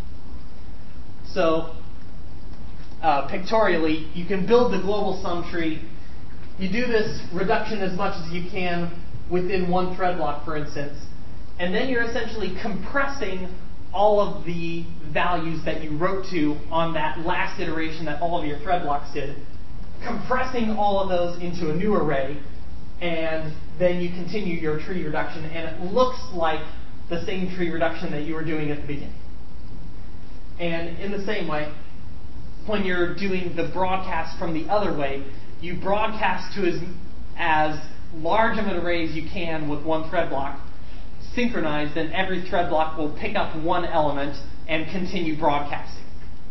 Speaker 1: So, uh, pictorially, you can build the global sum tree. You do this reduction as much as you can within one thread block, for instance, and then you're essentially compressing all of the values that you wrote to on that last iteration that all of your thread blocks did, compressing all of those into a new array, and then you continue your tree reduction, and it looks like the same tree reduction that you were doing at the beginning. And in the same way, when you're doing the broadcast from the other way, you broadcast to as, as large of an array as you can with one thread block, synchronized, then every thread block will pick up one element and continue broadcasting.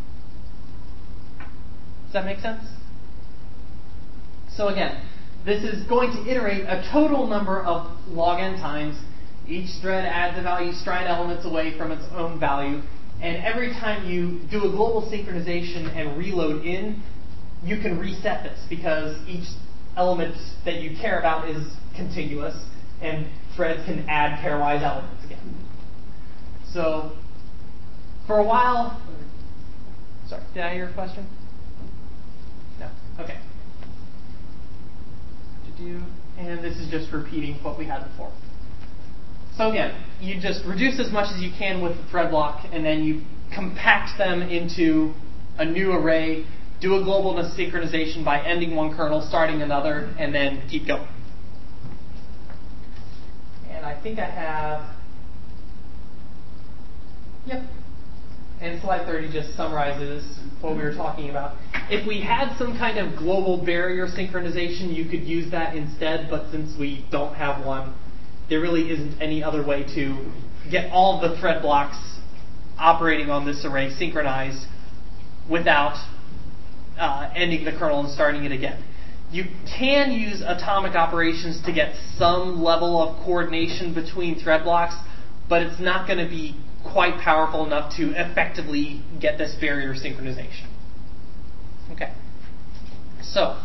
Speaker 1: Does that make sense? So again, this is going to iterate a total number of log n times. Each thread adds a value stride elements away from its own value. And every time you do a global synchronization and reload in, you can reset this because each element that you care about is contiguous, and threads can add pairwise elements again. So, for a while, sorry, did I hear a question? No. Okay. And this is just repeating what we had before. So again, you just reduce as much as you can with the thread block, and then you compact them into a new array, do a global synchronization by ending one kernel, starting another, and then keep going. And I think I have, yep. And slide thirty just summarizes what we were talking about. If we had some kind of global barrier synchronization, you could use that instead, but since we don't have one, there really isn't any other way to get all of the thread blocks operating on this array synchronized without uh, ending the kernel and starting it again. You can use atomic operations to get some level of coordination between thread blocks, but it's not going to be quite powerful enough to effectively get this barrier synchronization. Okay. So,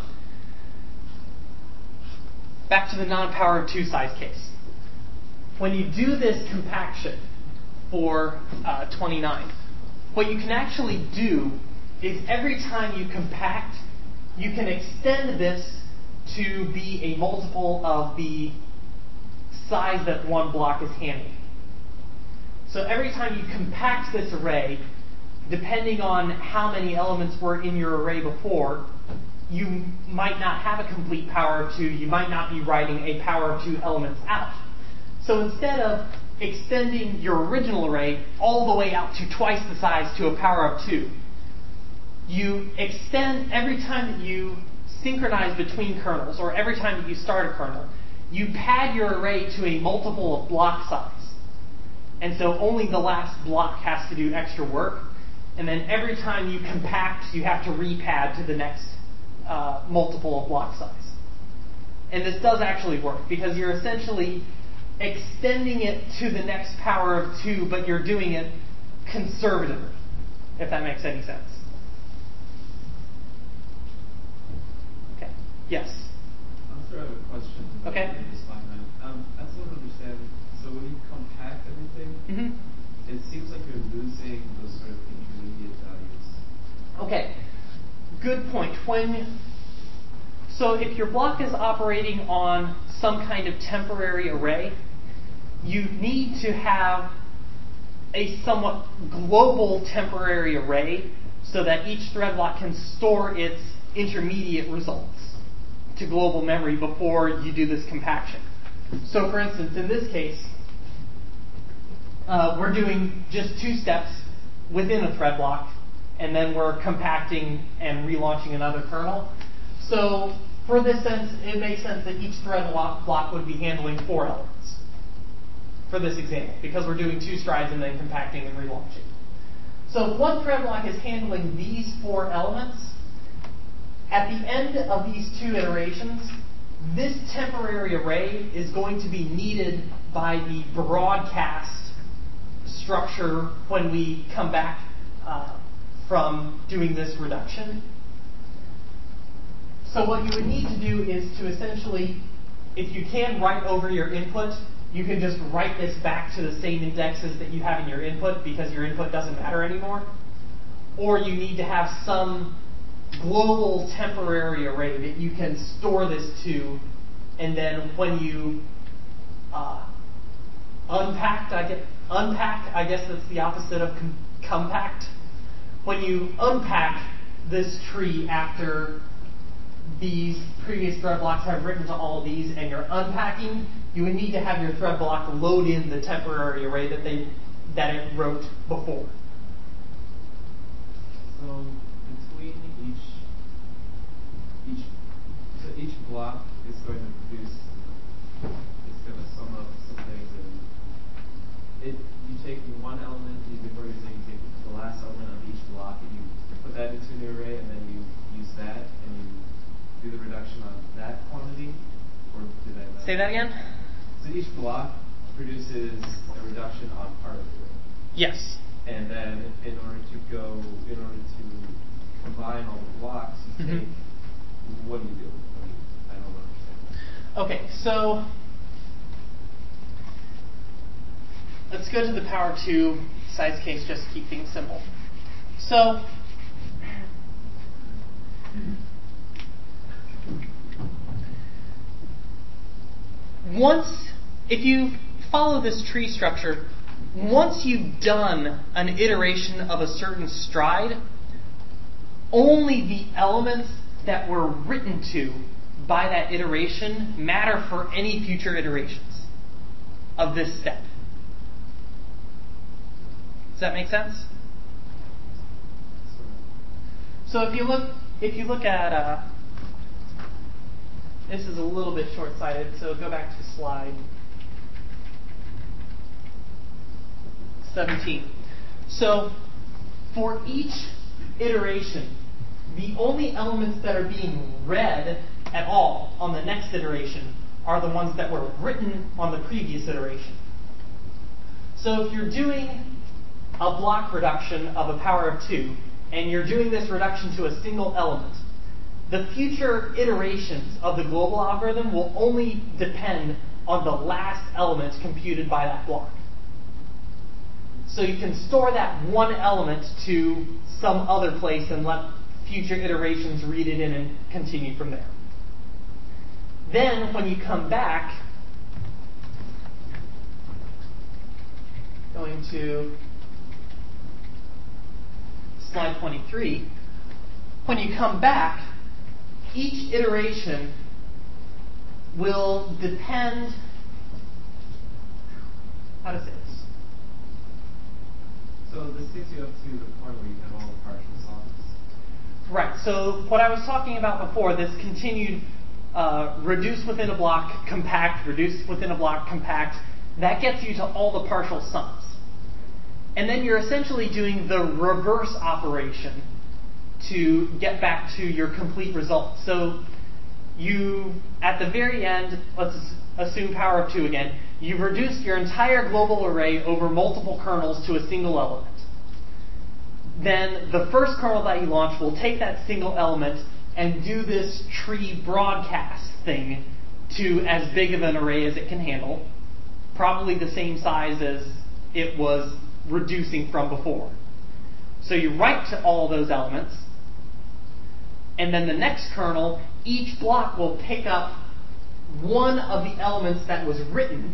Speaker 1: back to the non-power of two size case. When you do this compaction for uh, twenty-nine, what you can actually do is every time you compact, you can extend this to be a multiple of the size that one block is handling. So every time you compact this array, depending on how many elements were in your array before, you might not have a complete power of two, you might not be writing a power of two elements out. So instead of extending your original array all the way out to twice the size to a power of two, you extend every time that you synchronize between kernels, or every time that you start a kernel, you pad your array to a multiple of block size. And so only the last block has to do extra work. And then every time you compact, you have to repad to the next uh, multiple of block size. And this does actually work, because you're essentially extending it to the next power of two, but you're doing it conservatively, if that makes any sense. Okay. Yes?
Speaker 5: I'm sure I have a question.
Speaker 1: Okay.
Speaker 5: Um, I still don't understand. So when you compact everything, mm-hmm. it seems like you're losing those sort of intermediate values.
Speaker 1: Okay. Good point. When so if your block is operating on some kind of temporary array, you need to have a somewhat global temporary array so that each thread block can store its intermediate results to global memory before you do this compaction. So for instance, in this case, uh, we're doing just two steps within a thread block, and then we're compacting and relaunching another kernel. So for this sense, it makes sense that each thread block would be handling four elements for this example, because we're doing two strides and then compacting and relaunching. So if one thread block is handling these four elements, at the end of these two iterations, this temporary array is going to be needed by the broadcast structure when we come back uh, from doing this reduction. So what you would need to do is to essentially, if you can write over your input, you can just write this back to the same indexes that you have in your input because your input doesn't matter anymore. Or you need to have some global temporary array that you can store this to, and then when you uh, unpacked, I get unpack, I guess that's the opposite of com- compact. When you unpack this tree after these previous thread blocks have written to all of these, and you're unpacking, you would need to have your thread block load in the temporary array that they that it wrote before.
Speaker 5: So between each each so each block is going to produce, it's going to sum up some things, and it you take one element before you're saying you take the last element of each block and you put that into a new array, and then you use that and you do the reduction on that quantity, or did I not?
Speaker 1: Say that again?
Speaker 5: So each block produces a reduction on part of it.
Speaker 1: Yes.
Speaker 5: And then in order to go, in order to combine all the blocks, you
Speaker 1: mm-hmm.
Speaker 5: take, what do you do? I mean, I don't understand.
Speaker 1: Okay, so let's go to the power two size case just to keep things simple. So once, if you follow this tree structure, once you've done an iteration of a certain stride, only the elements that were written to by that iteration matter for any future iterations of this step. Does that make sense? So if you look, if you look at, uh, this is a little bit short-sighted, so go back to slide seventeen. So for each iteration, the only elements that are being read at all on the next iteration are the ones that were written on the previous iteration. So if you're doing a block reduction of a power of two, and you're doing this reduction to a single element, the future iterations of the global algorithm will only depend on the last element computed by that block. So you can store that one element to some other place and let future iterations read it in and continue from there. Then when you come back, going to slide twenty-three, when you come back, each iteration will depend, how to say this?
Speaker 5: So this gets you up to the point where you have all the partial sums.
Speaker 1: Right, so what I was talking about before, this continued uh, reduce within a block, compact, reduce within a block, compact, that gets you to all the partial sums. And then you're essentially doing the reverse operation to get back to your complete result. So you, at the very end, let's assume power of two again, you've reduced your entire global array over multiple kernels to a single element. Then the first kernel that you launch will take that single element and do this tree broadcast thing to as big of an array as it can handle, probably the same size as it was reducing from before. So you write to all those elements, and then the next kernel, each block will pick up one of the elements that was written,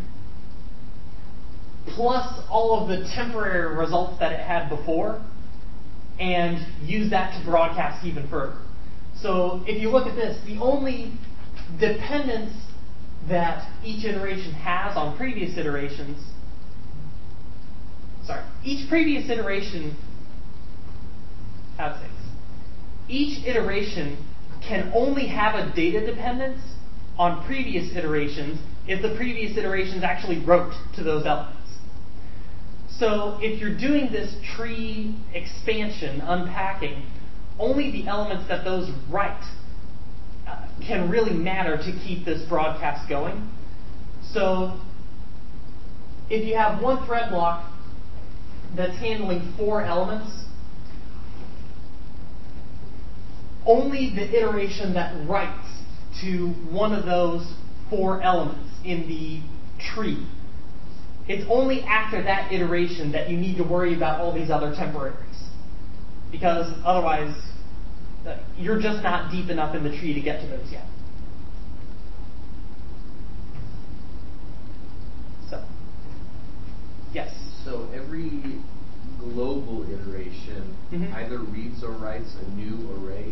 Speaker 1: plus all of the temporary results that it had before, and use that to broadcast even further. So if you look at this, the only dependence that each iteration has on previous iterations, sorry, each previous iteration, how to say this, each iteration can only have a data dependence on previous iterations if the previous iterations actually wrote to those elements. So if you're doing this tree expansion, unpacking, only the elements that those write uh, can really matter to keep this broadcast going. So if you have one thread block that's handling four elements, only the iteration that writes to one of those four elements in the tree. It's only after that iteration that you need to worry about all these other temporaries. Because otherwise, uh, you're just not deep enough in the tree to get to those yet. So, yes?
Speaker 6: So every global iteration
Speaker 1: Mhm.
Speaker 6: either reads or writes a new array?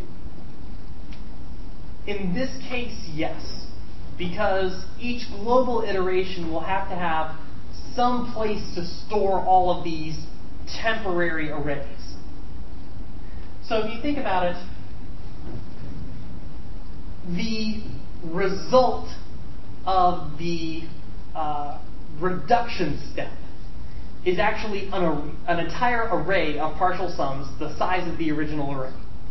Speaker 1: In this case, yes. Because each global iteration will have to have some place to store all of these temporary arrays. So if you think about it, the result of the uh, reduction step is actually an, an entire array of partial sums the size of the original array.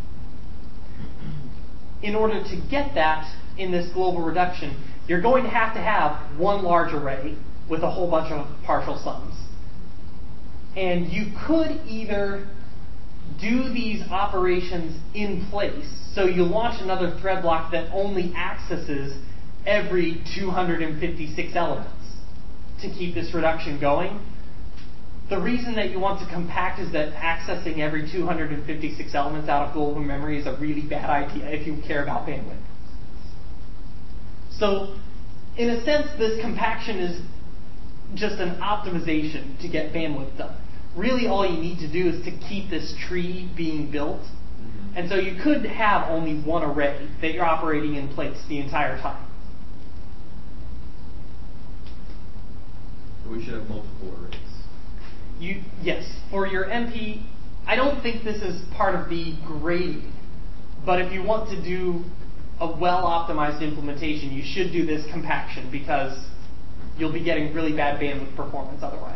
Speaker 1: In order to get that in this global reduction, you're going to have to have one large array with a whole bunch of partial sums. And you could either do these operations in place, so you launch another thread block that only accesses every two hundred fifty-six elements to keep this reduction going. The reason that you want to compact is that accessing every two hundred fifty-six elements out of global memory is a really bad idea if you care about bandwidth. So, in a sense, this compaction is just an optimization to get bandwidth done. Really, all you need to do is to keep this tree being built. Mm-hmm. And so you could have only one array that you're operating in place the entire time.
Speaker 6: So we should have multiple arrays.
Speaker 1: You, yes, for your M P, I don't think this is part of the grading, but if you want to do a well-optimized implementation, you should do this compaction because you'll be getting really bad bandwidth performance otherwise.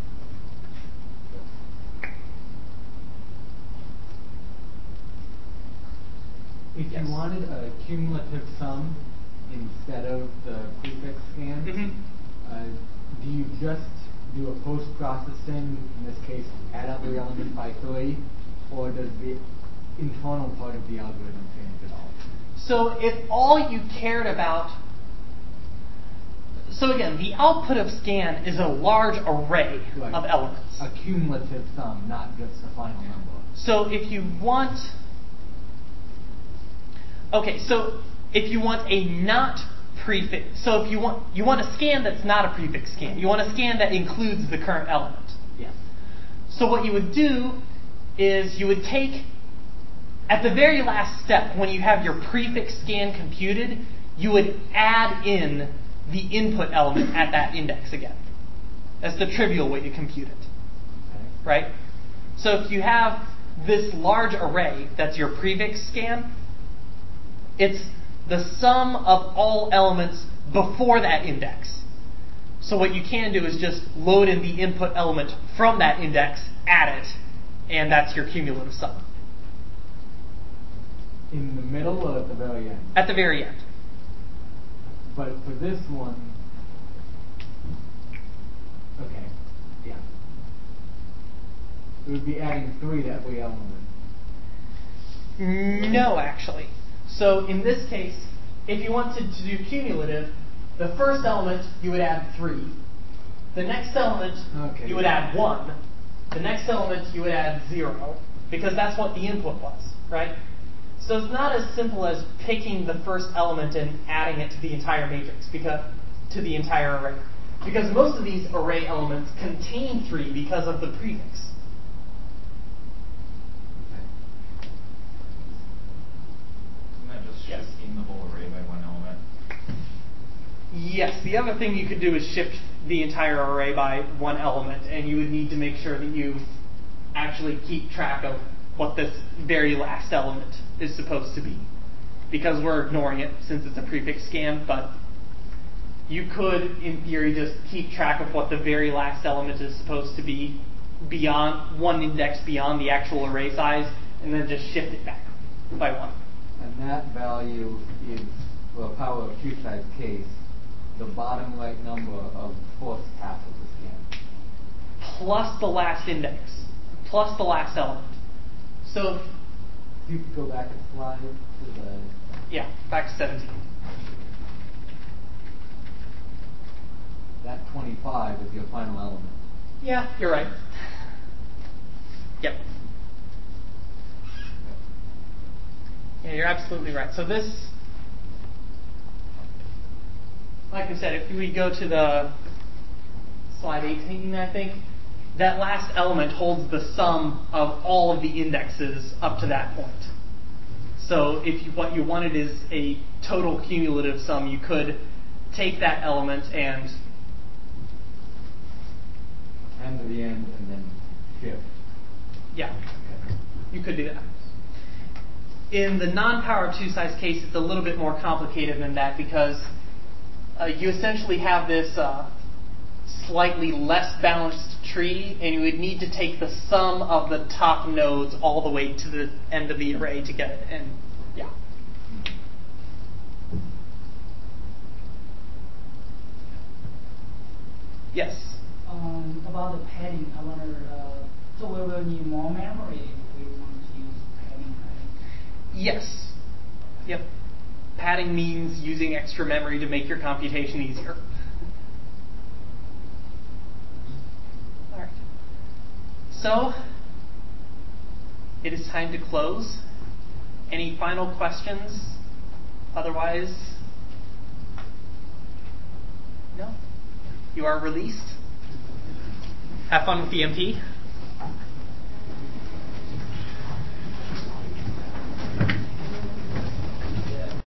Speaker 8: If
Speaker 1: Yes.
Speaker 8: you wanted a cumulative sum instead of the prefix scan,
Speaker 1: Mm-hmm.
Speaker 8: uh, do you just do a post-processing, in this case, add every element by three, or does the internal part of the algorithm change at all?
Speaker 1: So if all you cared about... So again, the output of scan is a large array
Speaker 8: Right.
Speaker 1: of elements.
Speaker 8: A cumulative sum, not just the final number.
Speaker 1: So if you want... Okay, so if you want a not prefix... So if you want you want a scan that's not a prefix scan. You want a scan that includes the current element.
Speaker 8: Yes.
Speaker 1: So what you would do is you would take... At the very last step, when you have your prefix scan computed, you would add in the input element at that index again. That's the trivial way to compute it.
Speaker 8: Okay.
Speaker 1: Right? So if you have this large array that's your prefix scan, it's the sum of all elements before that index. So what you can do is just load in the input element from that index, add it, and that's your cumulative sum.
Speaker 8: In the middle or at the very end?
Speaker 1: At the very end.
Speaker 8: But for this one, okay, yeah. It would be adding three to every element.
Speaker 1: No, actually. So in this case, if you wanted to do cumulative, the first element you would add three. The next element
Speaker 8: Okay.
Speaker 1: you would add one. The next element you would add zero, because that's what the input was, right? So it's not as simple as picking the first element and adding it to the entire matrix, because to the entire array. Because most of these array elements contain three because of the prefix.
Speaker 4: Isn't that just
Speaker 1: Yes.
Speaker 4: shifting the whole array by one element?
Speaker 1: Yes, the other thing you could do is shift the entire array by one element, and you would need to make sure that you actually keep track of what this very last element is supposed to be. Because we're ignoring it since it's a prefix scan, but you could, in theory, just keep track of what the very last element is supposed to be beyond one index beyond the actual array size, and then just shift it back by one.
Speaker 8: And that value is, for a power of two size case, the bottom right number of the first half of the scan.
Speaker 1: Plus the last index, plus the last element. So
Speaker 8: If you could go back a slide to the...
Speaker 1: Yeah, back to seventeen.
Speaker 8: That twenty-five is your final element.
Speaker 1: Yeah, you're right. Yep. Yeah, you're absolutely right. So this, like I said, if we go to the slide eighteen, I think, that last element holds the sum of all of the indexes up to that point. So if you, what you wanted is a total cumulative sum, you could take that element and
Speaker 8: End to the end and then shift.
Speaker 1: yeah, you could do that. In the non-power two size case, it's a little bit more complicated than that because uh, you essentially have this uh, slightly less balanced tree, and you would need to take the sum of the top nodes all the way to the end of the array to get it. And yeah. Yes.
Speaker 9: Um, about the padding, I wonder, uh, so we will need more memory if we want to use padding, right?
Speaker 1: Yes. Yep. Padding means using extra memory to make your computation easier. All right. So, it is time to close. Any final questions? Otherwise, no? You are released. Have fun with the M P.